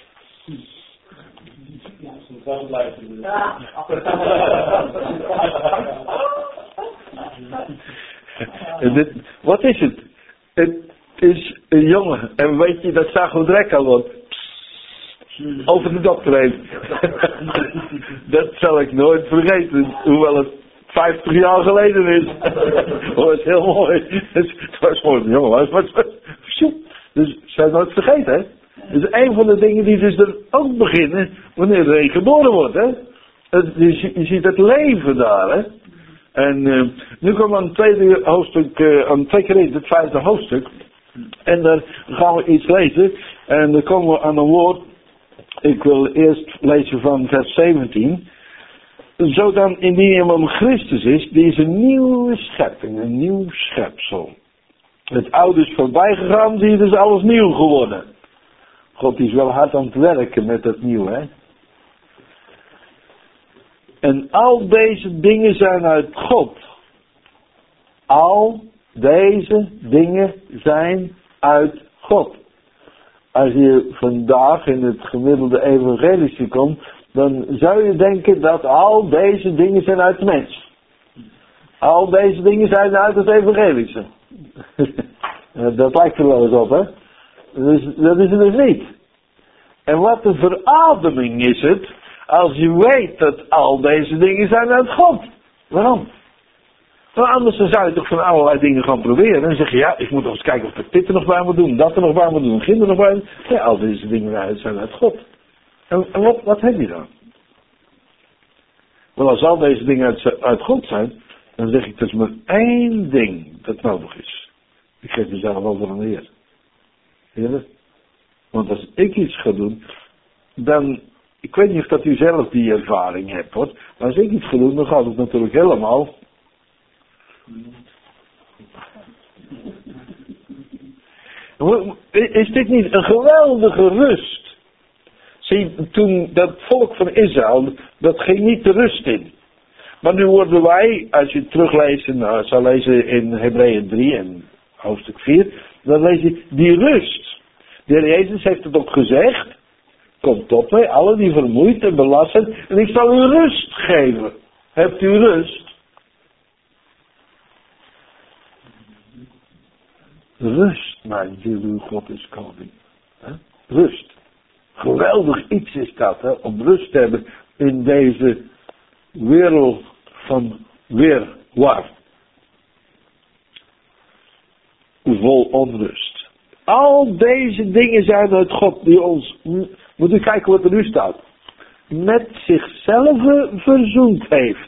En dit, wat is het? Het is een jongen. En weet je, dat zagen we direct al wat. Over de dokter heen. Dat zal ik nooit vergeten. Hoewel het vijftig jaar geleden is. Dat was heel mooi. Het was gewoon een jongen. Dus zij nooit vergeten, hè. Dat is een van de dingen die dus er ook beginnen wanneer er een geboren wordt, hè. Je ziet het leven daar, hè. En uh, nu komen we aan het tweede hoofdstuk, uh, aan twee keer het vijfde hoofdstuk. En daar gaan we iets lezen. En dan komen we aan een woord. Ik wil eerst lezen van vers zeventien. Zo dan indien iemand Christus is, die is een nieuwe schepping, een nieuw schepsel. Het oude is voorbij gegaan, zie je, dus alles nieuw geworden. God is wel hard aan het werken met dat nieuw, hè. En al deze dingen zijn uit God. Al deze dingen zijn uit God. Als je vandaag in het gemiddelde evangelische komt, dan zou je denken dat al deze dingen zijn uit de mens. Al deze dingen zijn uit het evangelische. Dat lijkt er wel eens op, hè? Dus, dat is het dus niet. En wat een verademing is het, als je weet dat al deze dingen zijn uit God. Waarom? Want anders dan zou je toch van allerlei dingen gaan proberen. En zeggen, ja, ik moet nog eens kijken of ik dit er nog bij moet doen, dat er nog bij moet doen, kind er nog bij moet doen. Ja, al deze dingen zijn uit God. En, en wat, wat heb je dan? Want als al deze dingen uit, uit God zijn, dan zeg ik, er is maar één ding dat nodig is. Ik geef mezelf over aan de Heer. Heer? Want als ik iets ga doen, dan, ik weet niet of dat u zelf die ervaring hebt, hoor. Maar als ik iets ga doen, dan gaat het natuurlijk helemaal. Is dit niet een geweldige rust? Zie, toen dat volk van Israël, dat ging niet de rust in. Maar nu worden wij, als je terugleest, nou, zou lezen in Hebreeën drie en hoofdstuk vier, dan lees je die rust. De Heer Jezus heeft het ook gezegd, komt op mij, allen die vermoeid en belast zijn, en ik zal u rust geven. Hebt u rust? Rust, mijn ziel, uw God is koning. He? Rust. Geweldig iets is dat, hè, om rust te hebben in deze wereld van weerwar. Vol onrust. Al deze dingen zijn uit God die ons, moet u kijken wat er nu staat, met zichzelf verzoend heeft.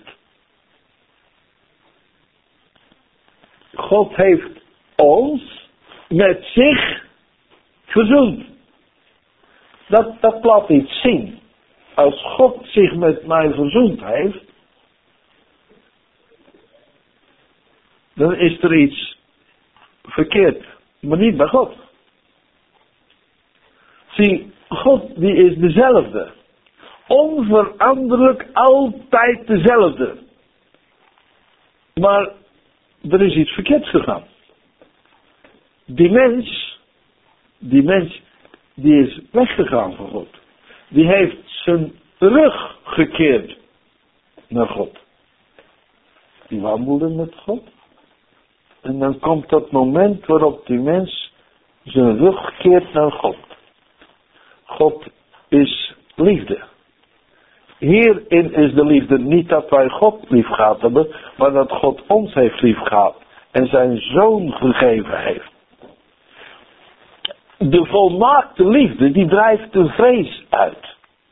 God heeft ons met zich verzoend. Dat, dat laat iets zien. Als God zich met mij verzoend heeft, dan is er iets verkeerd. Maar niet bij God. Zie, God die is dezelfde. Onveranderlijk altijd dezelfde. Maar er is iets verkeerds gegaan. Die mens, die mens, die is weggegaan van God. Die heeft zijn rug gekeerd naar God. Die wandelde met God. En dan komt dat moment waarop die mens zijn rug keert naar God. God is liefde. Hierin is de liefde niet dat wij God lief gehad hebben, maar dat God ons heeft lief gehad en zijn zoon gegeven heeft. De volmaakte liefde die drijft de vrees uit.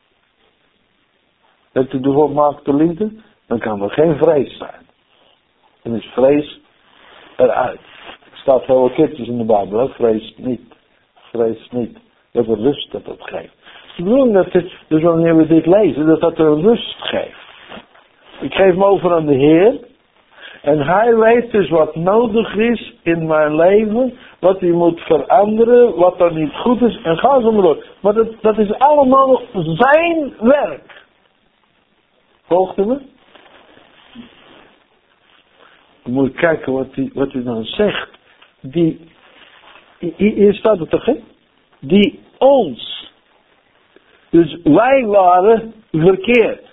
Hebt u de volmaakte liefde? Dan kan er geen vrees zijn. Dan is vrees eruit. Er staat wel keertjes in de Bijbel, hè? Vrees niet. Vrees niet. Dat er rust dat het geeft. De bedoeling dat het, dus wanneer we dit lezen, dat dat er rust geeft. Ik geef me over aan de Heer. En Hij weet dus wat nodig is in mijn leven. Wat hij moet veranderen. Wat er niet goed is. En ga zo maar door. Maar dat, dat is allemaal zijn werk. Volgt u me? Dan moet je kijken wat hij, wat hij dan zegt. Die, hier staat het toch, hè? Die ons. Dus wij waren verkeerd.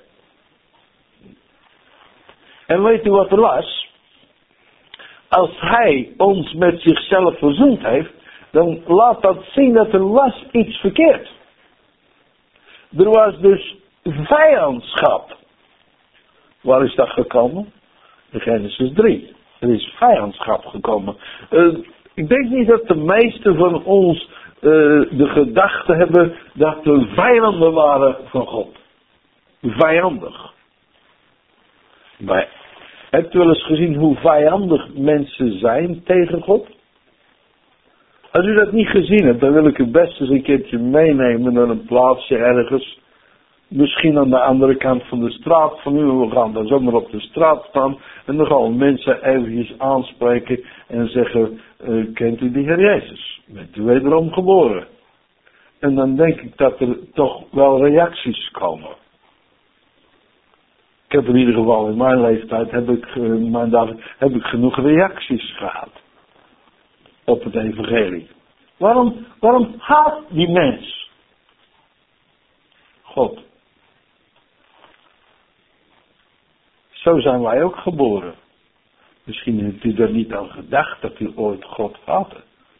En weet u wat er was? Als hij ons met zichzelf verzoend heeft, dan laat dat zien dat er was iets verkeerd. Er was dus vijandschap. Waar is dat gekomen? In Genesis drie. Er is vijandschap gekomen. Uh, ik denk niet dat de meesten van ons uh, de gedachte hebben dat we vijanden waren van God. Vijandig. Maar hebt u wel eens gezien hoe vijandig mensen zijn tegen God? Als u dat niet gezien hebt, dan wil ik u best eens een keertje meenemen naar een plaatsje ergens. Misschien aan de andere kant van de straat van u. We gaan dan zomaar op de straat staan. En dan gaan we mensen eventjes aanspreken en zeggen, uh, kent u de Heer Jezus? Bent u wederom geboren? En dan denk ik dat er toch wel reacties komen. Ik heb in ieder geval in mijn leeftijd, heb ik, uh, mijn dag, heb ik genoeg reacties gehad. Op het evangelie. Waarom, waarom haat die mens God? Zo zijn wij ook geboren. Misschien heeft u er niet aan gedacht dat u ooit God haatte.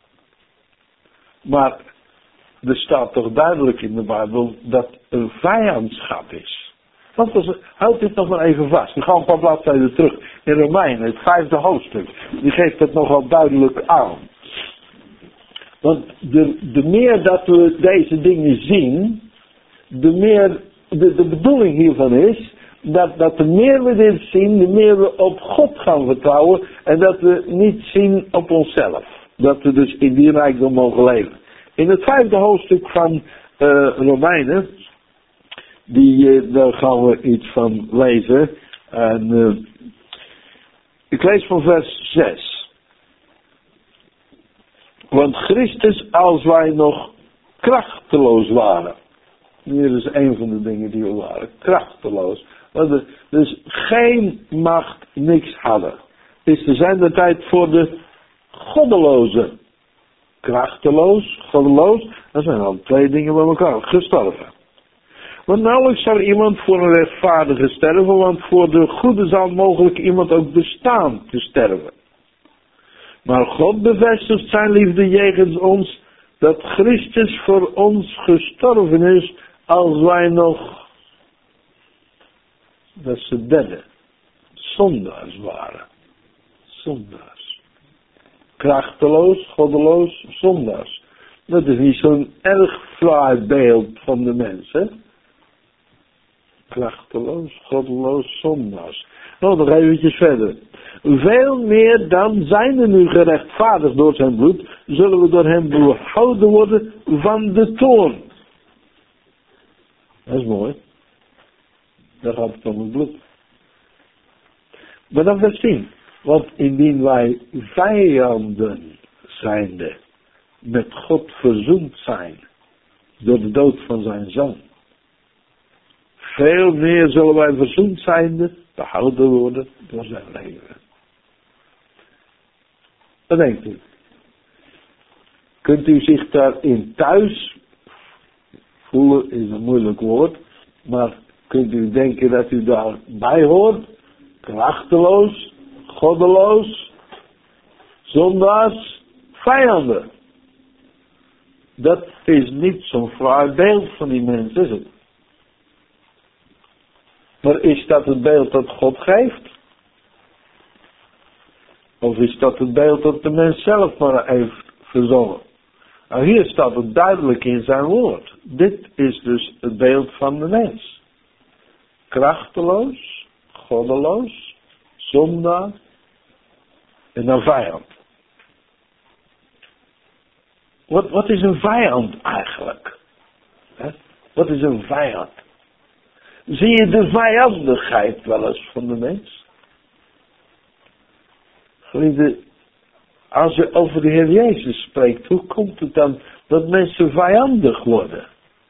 Maar er staat toch duidelijk in de Bijbel dat er vijandschap is. Want als, houd dit nog maar even vast. We gaan een paar bladzijden terug in Romeinen, het vijfde hoofdstuk. Die geeft het nogal duidelijk aan. Want de, de meer dat we deze dingen zien, de meer de, de bedoeling hiervan is, dat, dat de meer we dit zien, de meer we op God gaan vertrouwen en dat we niet zien op onszelf. Dat we dus in die rijkdom mogen leven. In het vijfde hoofdstuk van uh, Romeinen, die, uh, daar gaan we iets van lezen. En, uh, ik lees van vers zes. Want Christus, als wij nog krachteloos waren. Hier is een van de dingen die we waren. Krachteloos. Dat we dus geen macht, niks hadden. Is er zijn de tijd voor de goddelozen. Krachteloos, goddeloos. Dat zijn al twee dingen bij elkaar. Gestorven. Want nauwelijks zal iemand voor een rechtvaardige sterven. Want voor de goede zal mogelijk iemand ook bestaan te sterven. Maar God bevestigt zijn liefde jegens ons, dat Christus voor ons gestorven is, als wij nog, dat is de derde, zondaars waren. Zondaars. Krachteloos, goddeloos, zondaars. Dat is niet zo'n erg fraai beeld van de mens, hè? Krachteloos, goddeloos, zondaars. Nou, nog eventjes verder. Veel meer dan zijn we nu gerechtvaardigd door zijn bloed, zullen we door hem behouden worden van de toorn. Dat is mooi. Daar gaat het om het bloed. Maar dan vers tien. Want indien wij vijanden zijnde met God verzoend zijn door de dood van zijn zoon, veel meer zullen wij verzoend zijnde behouden worden door zijn leven. Wat denkt u? Kunt u zich daarin thuis voelen, is een moeilijk woord, maar kunt u denken dat u daarbij hoort? Krachteloos, goddeloos, zondaars, vijanden. Dat is niet zo'n fraai beeld van die mens, is het? Maar is dat het beeld dat God geeft? Of is dat het beeld dat de mens zelf maar heeft verzonnen? Nou, hier staat het duidelijk in zijn woord. Dit is dus het beeld van de mens. Krachteloos, goddeloos, zondaar en een vijand. Wat, wat is een vijand eigenlijk? He? Wat is een vijand? Zie je de vijandigheid wel eens van de mens? Geliefde, als je over de Heer Jezus spreekt, hoe komt het dan dat mensen vijandig worden?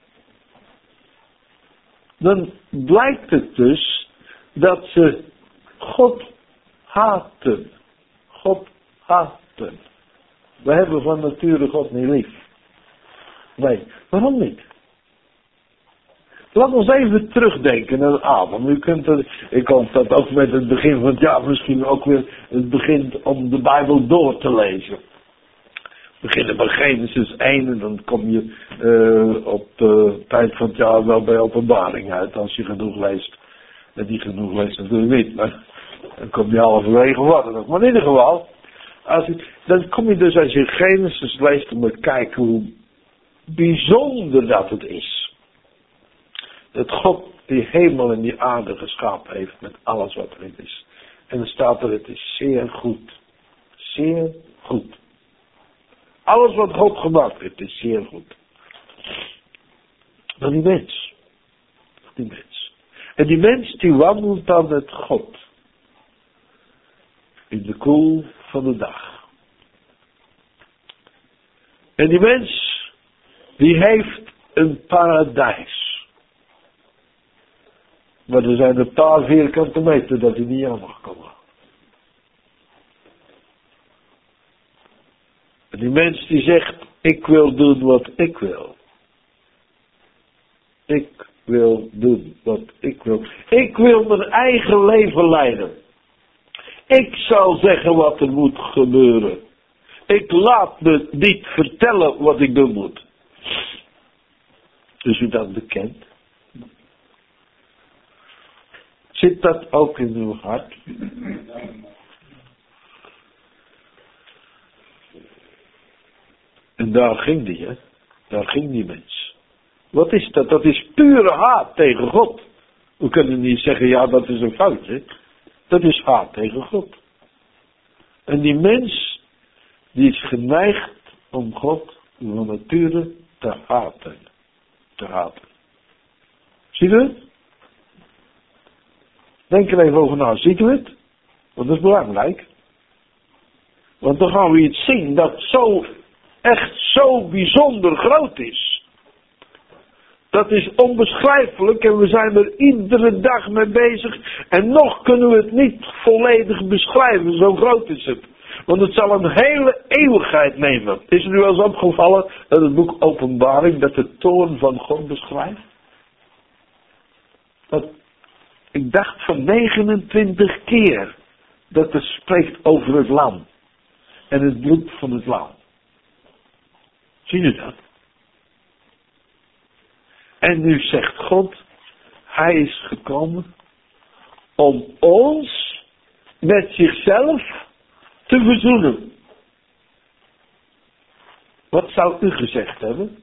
Dan blijkt het dus dat ze God haten. God haten. We hebben van nature God niet lief. Nee, waarom niet? Laat ons even terugdenken aan Adam. U kunt het, ik hoop dat ook met het begin van het jaar misschien ook weer het begint om de Bijbel door te lezen. We beginnen bij Genesis één en dan kom je uh, op de tijd van het jaar wel bij Openbaring uit. Als je genoeg leest. En die genoeg leest natuurlijk niet. Maar dan kom je halverwege wat nog. Maar in ieder geval. Als je, dan kom je dus als je Genesis leest om te kijken hoe bijzonder dat het is. Dat God die hemel en die aarde geschapen heeft met alles wat erin is. En dan staat er, het is zeer goed. Zeer goed. Alles wat God gemaakt heeft is zeer goed. Maar die mens. Die mens. En die mens die wandelt dan met God. In de koel van de dag. En die mens die heeft een paradijs. Maar er zijn een paar vierkante meter dat hij niet aan mag komen. En die mens die zegt, ik wil doen wat ik wil. Ik wil doen wat ik wil. Ik wil mijn eigen leven leiden. Ik zal zeggen wat er moet gebeuren. Ik laat me niet vertellen wat ik doen moet. Dus u dat bekend? Zit dat ook in uw hart? En daar ging die, hè? Daar ging die mens. Wat is dat? Dat is pure haat tegen God. We kunnen niet zeggen, ja, dat is een foutje. Dat is haat tegen God. En die mens, die is geneigd om God van nature te haten. Te haten. Zie je het? Denk er even over na. Ziet u het? Want dat is belangrijk. Want dan gaan we iets zien dat zo, echt zo bijzonder groot is. Dat is onbeschrijfelijk en we zijn er iedere dag mee bezig. En nog kunnen we het niet volledig beschrijven, zo groot is het. Want het zal een hele eeuwigheid nemen. Is er nu wel eens opgevallen dat het boek Openbaring, dat de toorn van God beschrijft? Dat, ik dacht van negenentwintig keer dat het spreekt over het lam. En het bloed van het lam. Zie je dat? En nu zegt God, hij is gekomen om ons met zichzelf te verzoenen. Wat zou u gezegd hebben?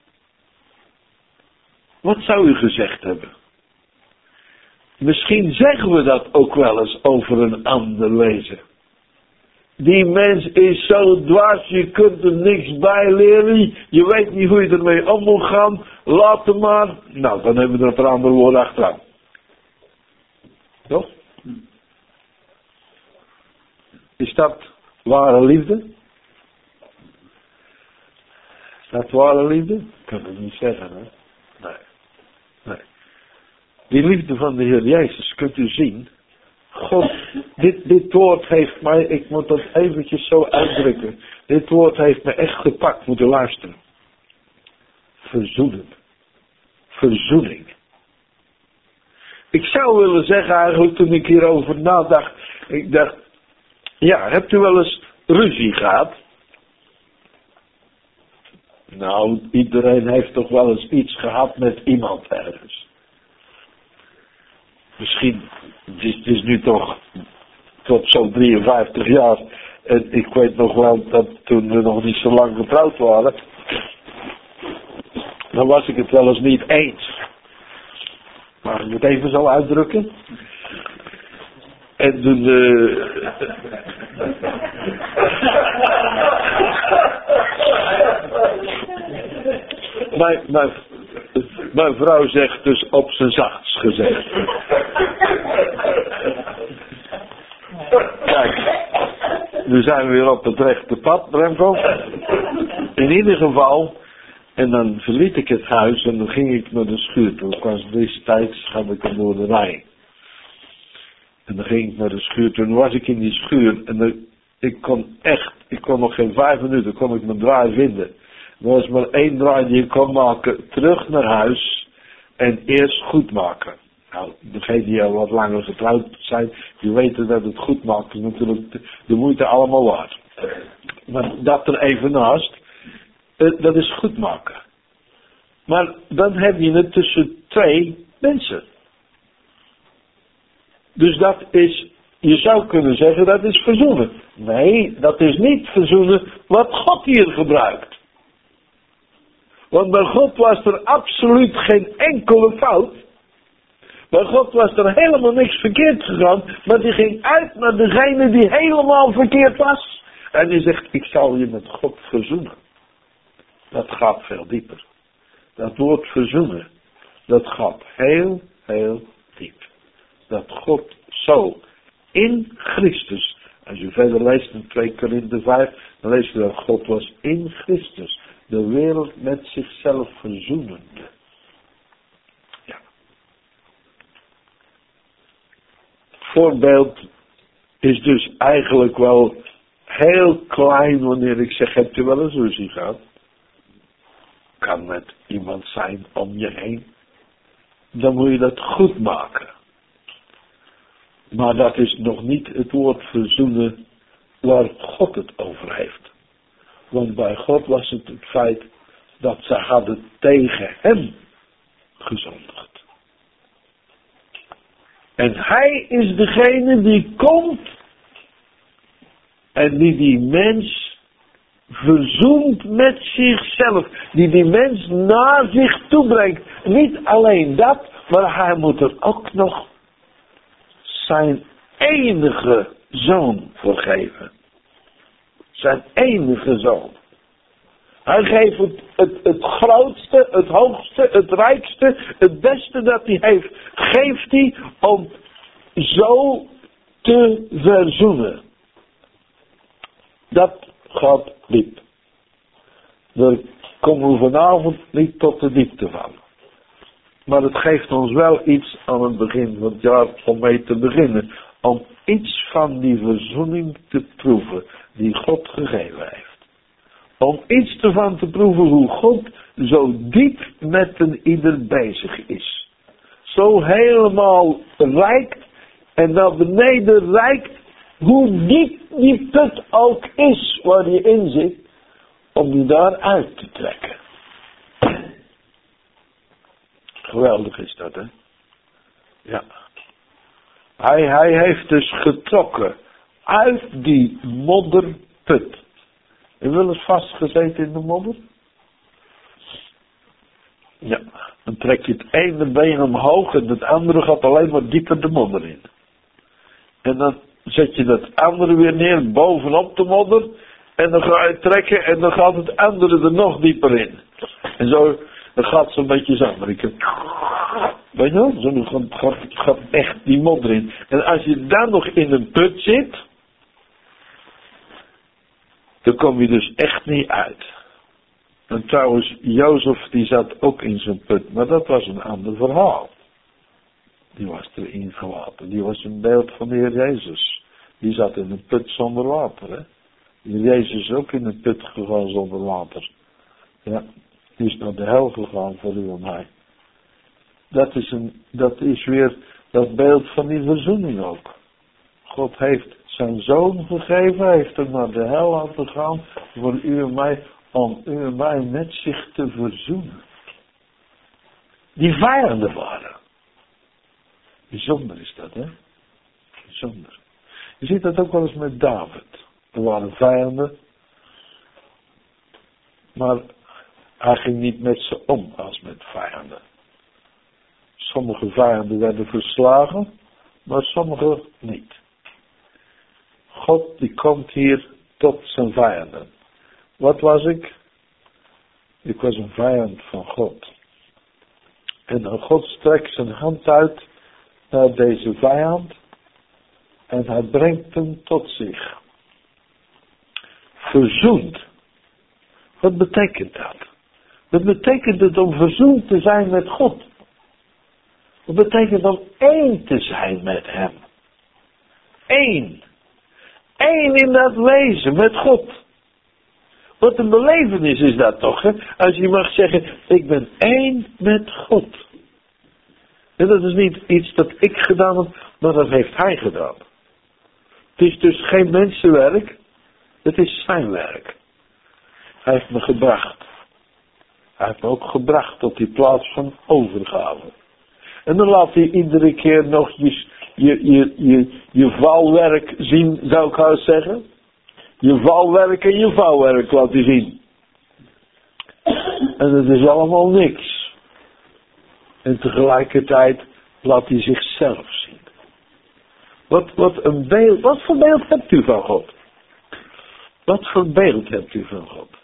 Wat zou u gezegd hebben? Misschien zeggen we dat ook wel eens over een ander wezen. Die mens is zo dwars, je kunt er niks bij leren. Je weet niet hoe je ermee om moet gaan. Laat hem maar. Nou, dan hebben we er een ander woord achteraan. Toch? Is dat ware liefde? Is dat ware liefde? Ik kan het niet zeggen, hè? Nee. Nee. Die liefde van de Heer Jezus, kunt u zien. God, dit, dit woord heeft mij, ik moet dat eventjes zo uitdrukken. Dit woord heeft me echt gepakt, moeten luisteren. Verzoenen. Verzoening. Ik zou willen zeggen eigenlijk toen ik hierover nadacht. Ik dacht, ja, hebt u wel eens ruzie gaat. Nou, iedereen heeft toch wel eens iets gehad met iemand ergens. Misschien, het is, het is nu toch tot zo'n drieënvijftig jaar. En ik weet nog wel dat toen we nog niet zo lang getrouwd waren. Dan was ik het wel eens niet eens. Maar ik moet even zo uitdrukken. En toen... Uh... mijn, mijn, mijn vrouw zegt dus op zijn zachtst gezegd. Kijk, nu zijn we weer op het rechte pad, Remco. In ieder geval... En dan verliet ik het huis en dan ging ik naar de schuur toe. Ik was destijds, had ik een boerderij. En dan ging ik naar de schuur toe. En dan was ik in die schuur. En dan, ik kon echt, ik kon nog geen vijf minuten, kon ik mijn draai vinden. Er was maar één draai die ik kon maken. Terug naar huis. En eerst goed maken. Nou, degenen die al wat langer getrouwd zijn, die weten dat het goed maken natuurlijk de, de moeite allemaal waard. Maar dat er even naast. Uh, dat is goed maken. Maar dan heb je het tussen twee mensen. Dus dat is, je zou kunnen zeggen dat is verzoenen. Nee, dat is niet verzoenen wat God hier gebruikt. Want bij God was er absoluut geen enkele fout. Bij God was er helemaal niks verkeerd gegaan. Maar die ging uit naar degene die helemaal verkeerd was. En die zegt, ik zal je met God verzoenen. Dat gaat veel dieper. Dat woord verzoenen, dat gaat heel, heel diep. Dat God zo in Christus, als je verder leest in twee Korinthe vijf, dan lees je dat God was in Christus de wereld met zichzelf verzoenende. Ja. Het voorbeeld is dus eigenlijk wel heel klein wanneer ik zeg, heb je wel eens ruzie gehad? Kan met iemand zijn om je heen. Dan moet je dat goed maken. Maar dat is nog niet het woord verzoenen waar God het over heeft. Want bij God was het het feit dat ze hadden tegen hem gezondigd. En hij is degene die komt en die die mens verzoent met zichzelf. Die die mens naar zich toe brengt. Niet alleen dat, maar hij moet er ook nog zijn enige zoon voor geven. Zijn enige zoon. Hij geeft het, het, het grootste, het hoogste, het rijkste, het beste dat hij heeft. Geeft hij om zo te verzoenen. Dat gaat diep. Daar komen we vanavond niet tot de diepte van. Maar het geeft ons wel iets aan het begin van het jaar om mee te beginnen. Om iets van die verzoening te proeven die God gegeven heeft. Om iets ervan te proeven hoe God zo diep met een ieder bezig is. Zo helemaal reikt en naar beneden reikt. Hoe diep die put ook is waar je in zit, om die daar uit te trekken. Geweldig is dat, hè? Ja. Hij, hij heeft dus getrokken uit die modderput. Je wil eens vastgezeten in de modder? Ja. Dan trek je het ene been omhoog en het andere gaat alleen maar dieper de modder in. En dan zet je dat andere weer neer bovenop de modder. En dan ga je trekken en dan gaat het andere er nog dieper in. En zo, dan gaat zo'n beetje zo. Maar ik heb, weet je wel, zo gaat, gaat, gaat echt die modder in. En als je dan nog in een put zit, dan kom je dus echt niet uit. En trouwens, Jozef die zat ook in zijn put, maar dat was een ander verhaal. Die was erin gelaten. Die was een beeld van de Heer Jezus. Die zat in een put zonder water. Hè? De Heer Jezus is ook in een put gegaan zonder water. Ja, die is naar de hel gegaan voor u en mij. Dat is, een, dat is weer dat beeld van die verzoening ook. God heeft zijn zoon gegeven, heeft hem naar de hel laten gaan, voor u en mij, om u en mij met zich te verzoenen. Die vijanden waren. Bijzonder is dat, hè? Bijzonder. Je ziet dat ook wel eens met David. Er waren vijanden, maar hij ging niet met ze om als met vijanden. Sommige vijanden werden verslagen, maar sommige niet. God die komt hier tot zijn vijanden. Wat was ik? Ik was een vijand van God. En dan God strekt zijn hand uit naar deze vijand en hij brengt hem tot zich. Verzoend. Wat betekent dat? Wat betekent het om verzoend te zijn met God? Wat betekent om één te zijn met hem? Eén. Eén in dat wezen met God. Wat een belevenis is dat toch, hè? Als je mag zeggen, ik ben één met God. En dat is niet iets dat ik gedaan heb, maar dat heeft hij gedaan. Het is dus geen mensenwerk, het is zijn werk. Hij heeft me gebracht. Hij heeft me ook gebracht tot die plaats van overgave. En dan laat hij iedere keer nog je, je, je, je, je valwerk zien, zou ik haast zeggen. Je valwerk en je vouwwerk laat hij zien. En het is allemaal niks. En tegelijkertijd laat hij zichzelf zien. Wat, wat een beeld, wat voor beeld hebt u van God? Wat voor beeld hebt u van God?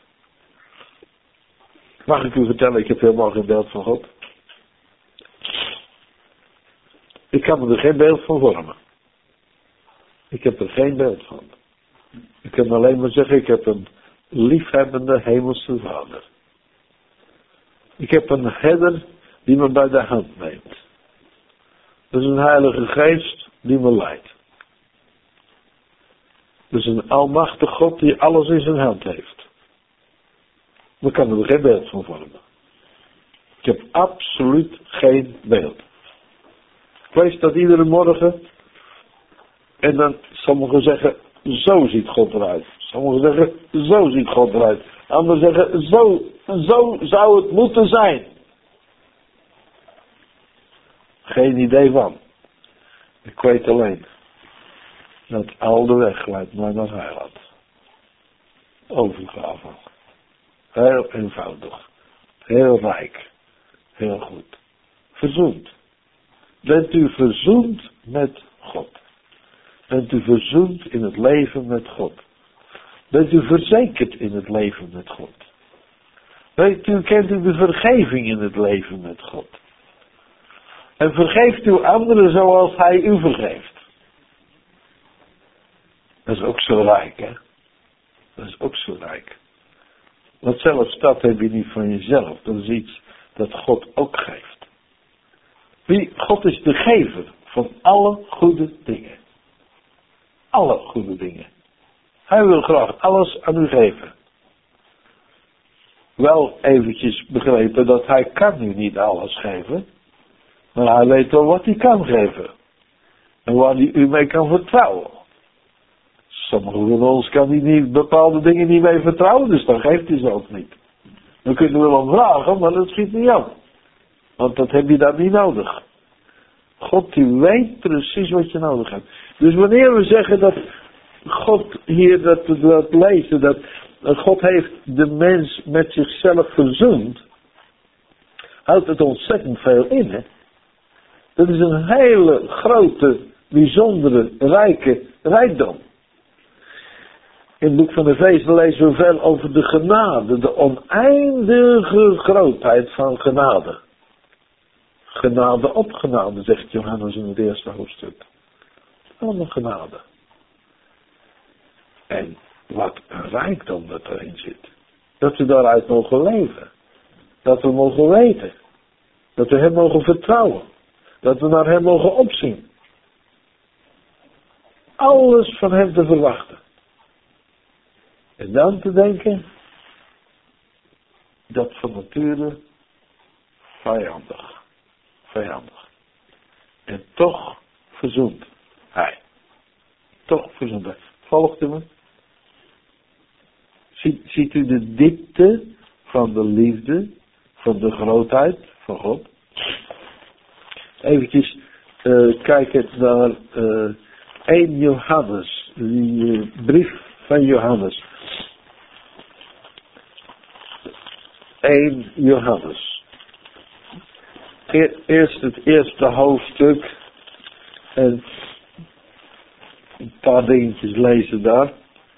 Mag ik u vertellen, ik heb helemaal geen beeld van God. Ik kan me er geen beeld van vormen. Ik heb er geen beeld van. Ik kan alleen maar zeggen, ik heb een liefhebbende hemelse vader. Ik heb een herder die me bij de hand neemt. Dat is een heilige geest die me leidt. Dat is een almachtig God die alles in zijn hand heeft. Maar ik kan er geen beeld van vormen. Ik heb absoluut geen beeld. Ik lees dat iedere morgen. En dan sommigen zeggen, zo ziet God eruit. Sommigen zeggen, zo ziet God eruit. Anderen zeggen, zo, zo zou het moeten zijn. Geen idee van. Ik weet alleen dat al de weg leidt mij naar heiland. Overgave. Heel eenvoudig. Heel rijk. Heel goed. Verzoend. Bent u verzoend met God? Bent u verzoend in het leven met God? Bent u verzekerd in het leven met God? Weet u, kent u de vergeving in het leven met God? En vergeeft u anderen zoals hij u vergeeft? Dat is ook zo rijk, hè? Dat is ook zo rijk. Want zelfs dat heb je niet van jezelf. Dat is iets dat God ook geeft. Wie? God is de gever van alle goede dingen. Alle goede dingen. Hij wil graag alles aan u geven. Wel eventjes begrepen dat hij kan u niet alles geven. Maar hij weet wel wat hij kan geven. En waar hij u mee kan vertrouwen. Sommigen van ons kan hij niet, bepaalde dingen niet mee vertrouwen, dus dan geeft hij ze ook niet. Dan kunnen we wel vragen, maar dat schiet niet aan. Want dat heb je dan niet nodig. God die weet precies wat je nodig hebt. Dus wanneer we zeggen dat God hier, dat we dat lezen, dat God heeft de mens met zichzelf verzoend, houdt het ontzettend veel in, hè. Dat is een hele grote, bijzondere, rijke rijkdom. In het boek van Efeze lezen we veel over de genade, de oneindige grootheid van genade. Genade op genade, zegt Johannes in het eerste hoofdstuk. Allemaal genade. En wat een rijkdom dat erin zit. Dat we daaruit mogen leven. Dat we mogen weten. Dat we hem mogen vertrouwen. Dat we naar hem mogen opzien. Alles van hem te verwachten. En dan te denken, dat van nature vijandig. Vijandig. En toch verzoent hij. toch verzoend. Volgt u me? Ziet, ziet u de diepte van de liefde, van de grootheid van God? Eventjes uh, kijken naar uh, één Johannes, die uh, brief van Johannes. één Johannes. E- eerst het eerste hoofdstuk en een paar dingetjes lezen daar.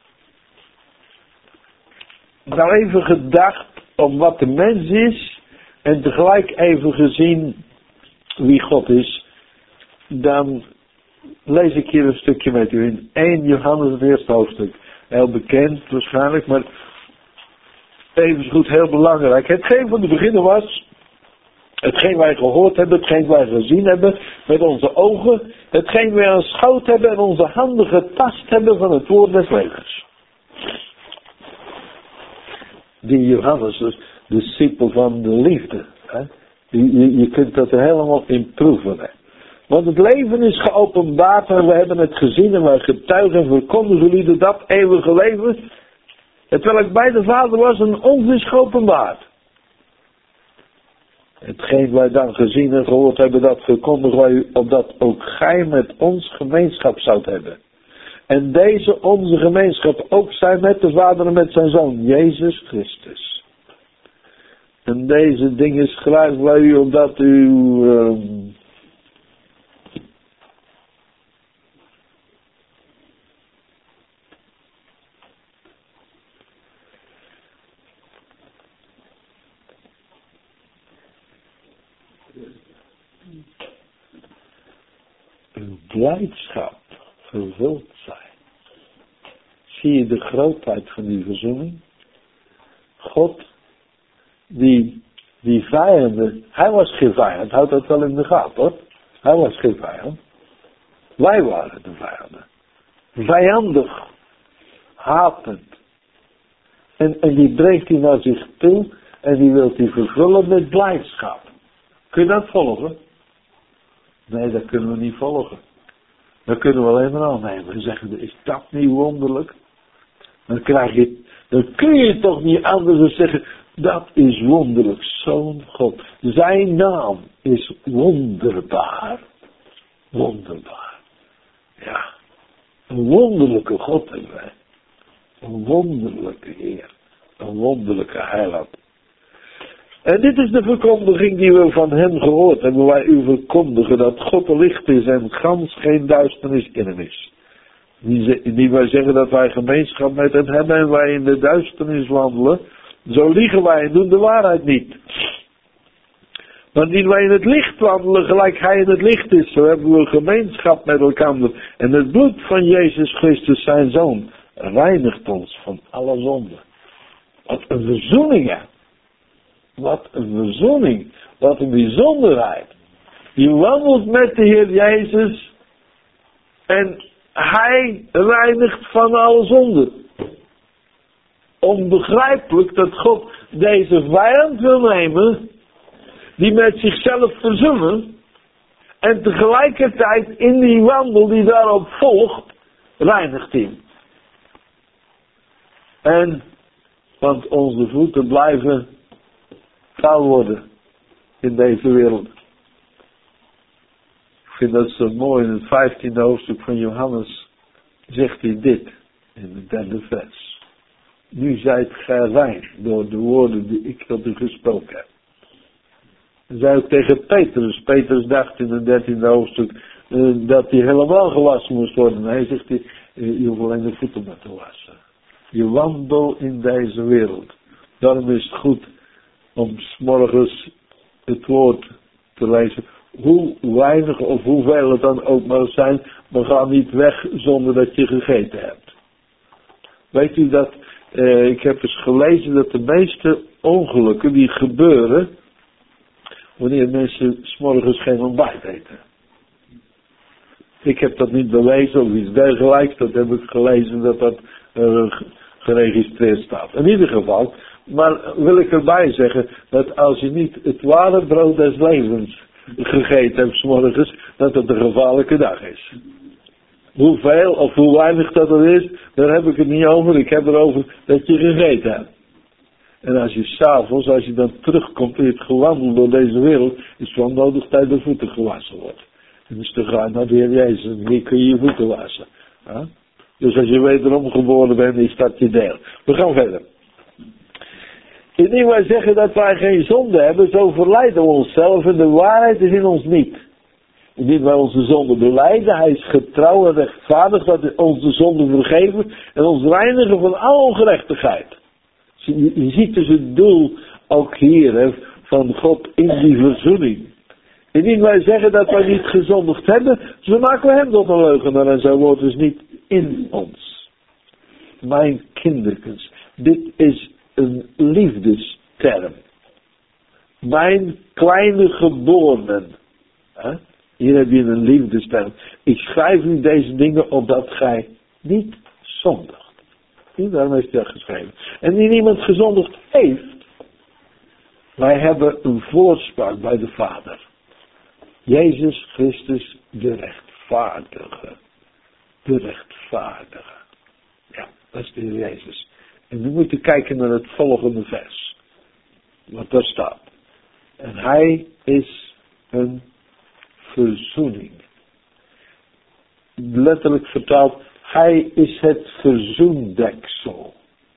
Nou even gedacht om wat de mens is en tegelijk even gezien wie God is, dan lees ik hier een stukje met u in één Johannes het eerste hoofdstuk. Heel bekend waarschijnlijk, maar even goed heel belangrijk. Hetgeen van de beginnen was, hetgeen wij gehoord hebben, hetgeen wij gezien hebben met onze ogen, hetgeen wij aanschouwd hebben en onze handen getast hebben van het woord des levens. Die Johannes, dus de discipel van de liefde. Hè? Je, je, je kunt dat er helemaal in proeven. Hè? Want het leven is geopenbaard en we hebben het gezien en wij getuigen en verkondigen jullie dat eeuwige leven. Het welk bij de Vader was en ons is geopenbaard. Hetgeen wij dan gezien en gehoord hebben, dat verkondigen wij, opdat ook gij met ons gemeenschap zoudt hebben. En deze onze gemeenschap ook zijn met de Vader en met zijn Zoon, Jezus Christus. En deze dingen schrijven wij u opdat u uh, uw blijdschap vervuld zijn. Zie je de grootheid van die verzoening? God, die, die vijanden, hij was geen vijand, houd dat wel in de gaten hoor. Hij was geen vijand. Wij waren de vijanden. Vijandig, hatend. En, en die brengt hij naar zich toe en die wil hij vervullen met blijdschap. Kun je dat volgen? Nee, dat kunnen we niet volgen. Dat kunnen we alleen maar aannemen. En zeggen, is dat niet wonderlijk? Dan krijg je, dan kun je toch niet anders dan zeggen, dat is wonderlijk, Zoon God. Zijn naam is wonderbaar. Wonderbaar. Ja. Een wonderlijke God hebben wij. Een wonderlijke Heer. Een wonderlijke Heiland. En dit is de verkondiging die we van hem gehoord hebben. Wij u verkondigen dat God licht is en gans geen duisternis in hem is. Die, die wij zeggen dat wij gemeenschap met hem hebben en wij in de duisternis wandelen. Zo liegen wij en doen de waarheid niet. Maar indien wij in het licht wandelen gelijk hij in het licht is. Zo hebben we gemeenschap met elkaar. En het bloed van Jezus Christus zijn Zoon reinigt ons van alle zonde. Wat een verzoening hè. Wat een verzoening. Wat een bijzonderheid. Je wandelt met de Heer Jezus. En hij reinigt van alle zonde. Onbegrijpelijk dat God deze vijand wil nemen. Die met zichzelf verzoenen. En tegelijkertijd in die wandel die daarop volgt. Reinigt hij. En. Want onze voeten blijven. Kaal worden. In deze wereld. Ik vind dat zo mooi. In het vijftiende hoofdstuk van Johannes. Zegt hij dit. In het derde vers. Nu zijt gij rein. Door de woorden die ik tot u gesproken heb. Hij zei ook tegen Petrus. Petrus dacht in het dertiende hoofdstuk. Uh, dat hij helemaal gewassen moest worden. Hij zegt. Uh, je hoeft alleen de voeten maar te wassen. Je wandelt in deze wereld. Daarom is het goed. Om 's morgens het woord te lezen. Hoe weinig of hoeveel het dan ook maar zijn. Maar ga niet weg zonder dat je gegeten hebt. Weet u dat. Uh, ik heb eens gelezen dat de meeste ongelukken die gebeuren. Wanneer mensen 's morgens geen ontbijt eten. Ik heb dat niet bewezen of iets dergelijks. Dat heb ik gelezen dat dat uh, geregistreerd staat. In ieder geval. Maar wil ik erbij zeggen. Dat als je niet het ware brood des levens gegeten hebt 's morgens. Dat het een gevaarlijke dag is. Hoeveel of hoe weinig dat er is, daar heb ik het niet over. Ik heb erover dat je gegeten hebt. En als je s'avonds, als je dan terugkomt en je hebt gewandeld door deze wereld, is het wel nodig dat je voeten gewassen wordt. En dus te gaan naar de Heer Jezus en hier kun je je voeten wassen. Ja? Dus als je wederom geboren bent, is dat je deel. We gaan verder. Indien wij zeggen dat wij geen zonde hebben, zo verleiden we onszelf en de waarheid is in ons niet. Indien wij onze zonde belijden, hij is getrouw en rechtvaardig dat hij ons de zonde vergeven en ons reinigen van al ongerechtigheid. Je, je ziet dus het doel ook hier hè, van God in die verzoening. Indien wij zeggen dat wij niet gezondigd hebben, zo maken we hem tot een leugenaar en zo wordt dus niet in ons. Mijn kindertjes, dit is een liefdesterm. Mijn kleine geborenen. Hè? Hier heb je een liefdesterm. Ik schrijf u deze dingen opdat gij niet zondigt. Daarom heeft hij dat geschreven. En die niemand gezondigd heeft. Wij hebben een voorspraak bij de Vader. Jezus Christus de rechtvaardige. De rechtvaardige. Ja, dat is de Heer Jezus. En we moeten kijken naar het volgende vers. Wat daar staat. En hij is een verzoening. Letterlijk vertaald. Hij is het verzoendeksel.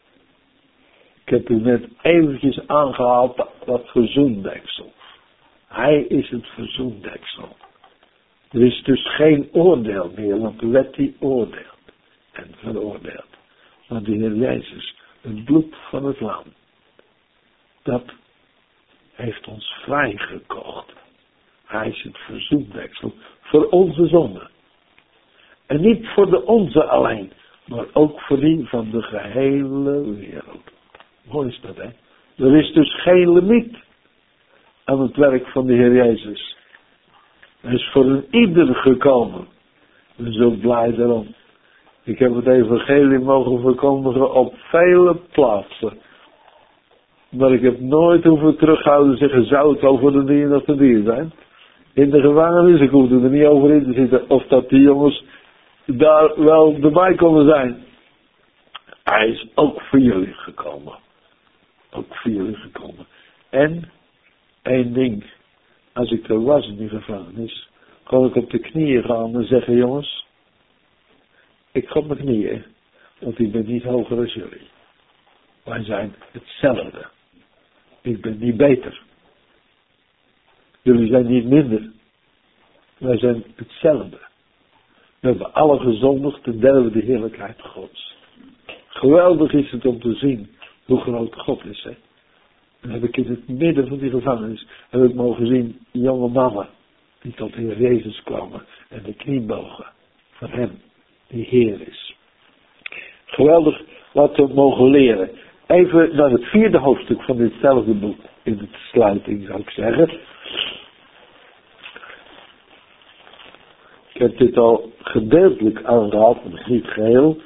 Ik heb u net eventjes aangehaald dat, dat verzoendeksel. Hij is het verzoendeksel. Er is dus geen oordeel meer, want de wet die oordeelt en veroordeelt. Maar de Heer Jezus, het bloed van het lam, dat heeft ons vrijgekocht. Hij is het verzoendeksel voor onze zonden. En niet voor de onze alleen, maar ook voor die van de gehele wereld. Mooi is dat, hè? Er is dus geen limiet aan het werk van de Heer Jezus. Hij is voor een ieder gekomen. Ik ben zo blij daarom. Ik heb het evangelie mogen verkondigen op vele plaatsen. Maar ik heb nooit hoeven terughouden zeggen, zou het wel voor de dier of de dier zijn? In de gevangenis, ik hoefde er niet over in te zitten of dat die jongens daar wel erbij konden zijn. Hij is ook voor jullie gekomen. Ook voor jullie gekomen. En, één ding. Als ik er was in die gevangenis, kon ik op de knieën gaan en zeggen, jongens, ik ga op mijn knieën, want ik ben niet hoger dan jullie. Wij zijn hetzelfde. Ik ben niet beter. Jullie zijn niet minder. Wij zijn hetzelfde. We hebben alle gezondigd ten derde de heerlijkheid Gods. Geweldig is het om te zien hoe groot God is. Hè? Dan heb ik in het midden van die gevangenis heb ik mogen zien jonge mannen die tot de Heer Jezus kwamen en de knie bogen van hem die Heer is. Geweldig wat we mogen leren. Even naar het vierde hoofdstuk van ditzelfde boek in de sluiting zou ik zeggen. Ik heb dit al gedeeltelijk aangehaald, maar niet geheel.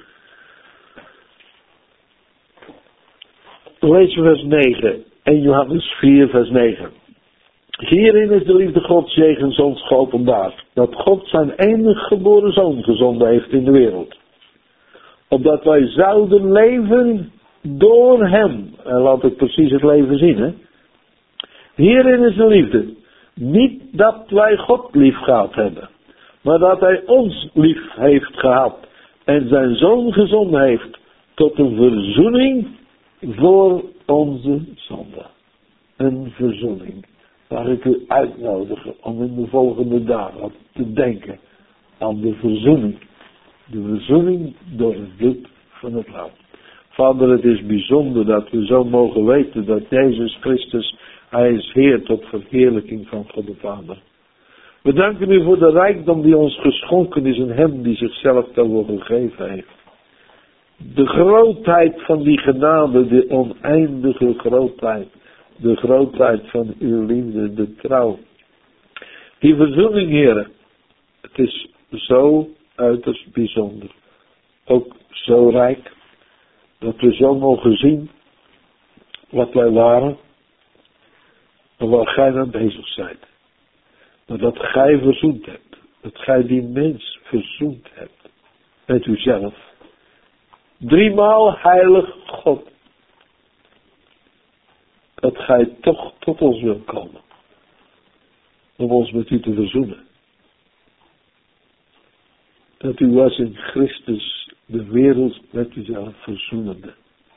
Lees vers negen. één Johannes vier vers negen. Hierin is de liefde Gods jegens ons geopenbaard. Dat God zijn enige geboren zoon gezonden heeft in de wereld. Opdat wij zouden leven door hem. En laat ik precies het leven zien. Hè? Hierin is de liefde. Niet dat wij God lief gehad hebben. Maar dat hij ons lief heeft gehad. En zijn zoon gezonden heeft. Tot een verzoening voor onze zonde. Een verzoening. Waar ik u uitnodigen om in de volgende dagen te denken aan de verzoening. De verzoening door het bloed van het lam. Vader, het is bijzonder dat we zo mogen weten dat Jezus Christus, hij is Heer tot verheerlijking van God de Vader. We danken u voor de rijkdom die ons geschonken is in hem die zichzelf daarvoor gegeven heeft. De grootheid van die genade, de oneindige grootheid. De grootheid van uw liefde, de trouw. Die verzoening, heren, het is zo uiterst bijzonder. Ook zo rijk, dat we zo mogen zien wat wij waren en waar gij aan bezig zijt. Maar dat gij verzoend hebt, dat gij die mens verzoend hebt met uzelf. Driemaal heilig God. Dat gij toch tot ons wilt komen. Om ons met u te verzoenen. Dat u was in Christus de wereld met uzelf verzoenende.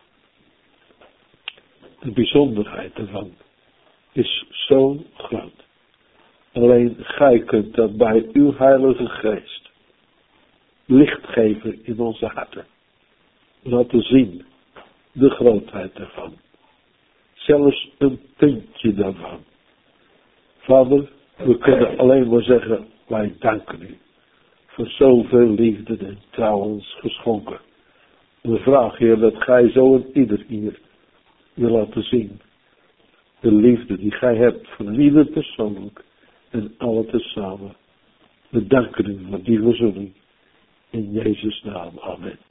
De bijzonderheid ervan is zo groot. Alleen gij kunt dat bij uw Heilige Geest licht geven in onze harten. Laten zien de grootheid daarvan. Zelfs een puntje daarvan. Vader, we kunnen alleen maar zeggen, wij danken u. Voor zoveel liefde en trouw ons geschonken. We vragen, Heer, dat gij zo en ieder hier wil laten zien. De liefde die gij hebt voor ieder persoonlijk en alle tezamen. We danken u voor die verzoening. In Jezus' naam. Amen.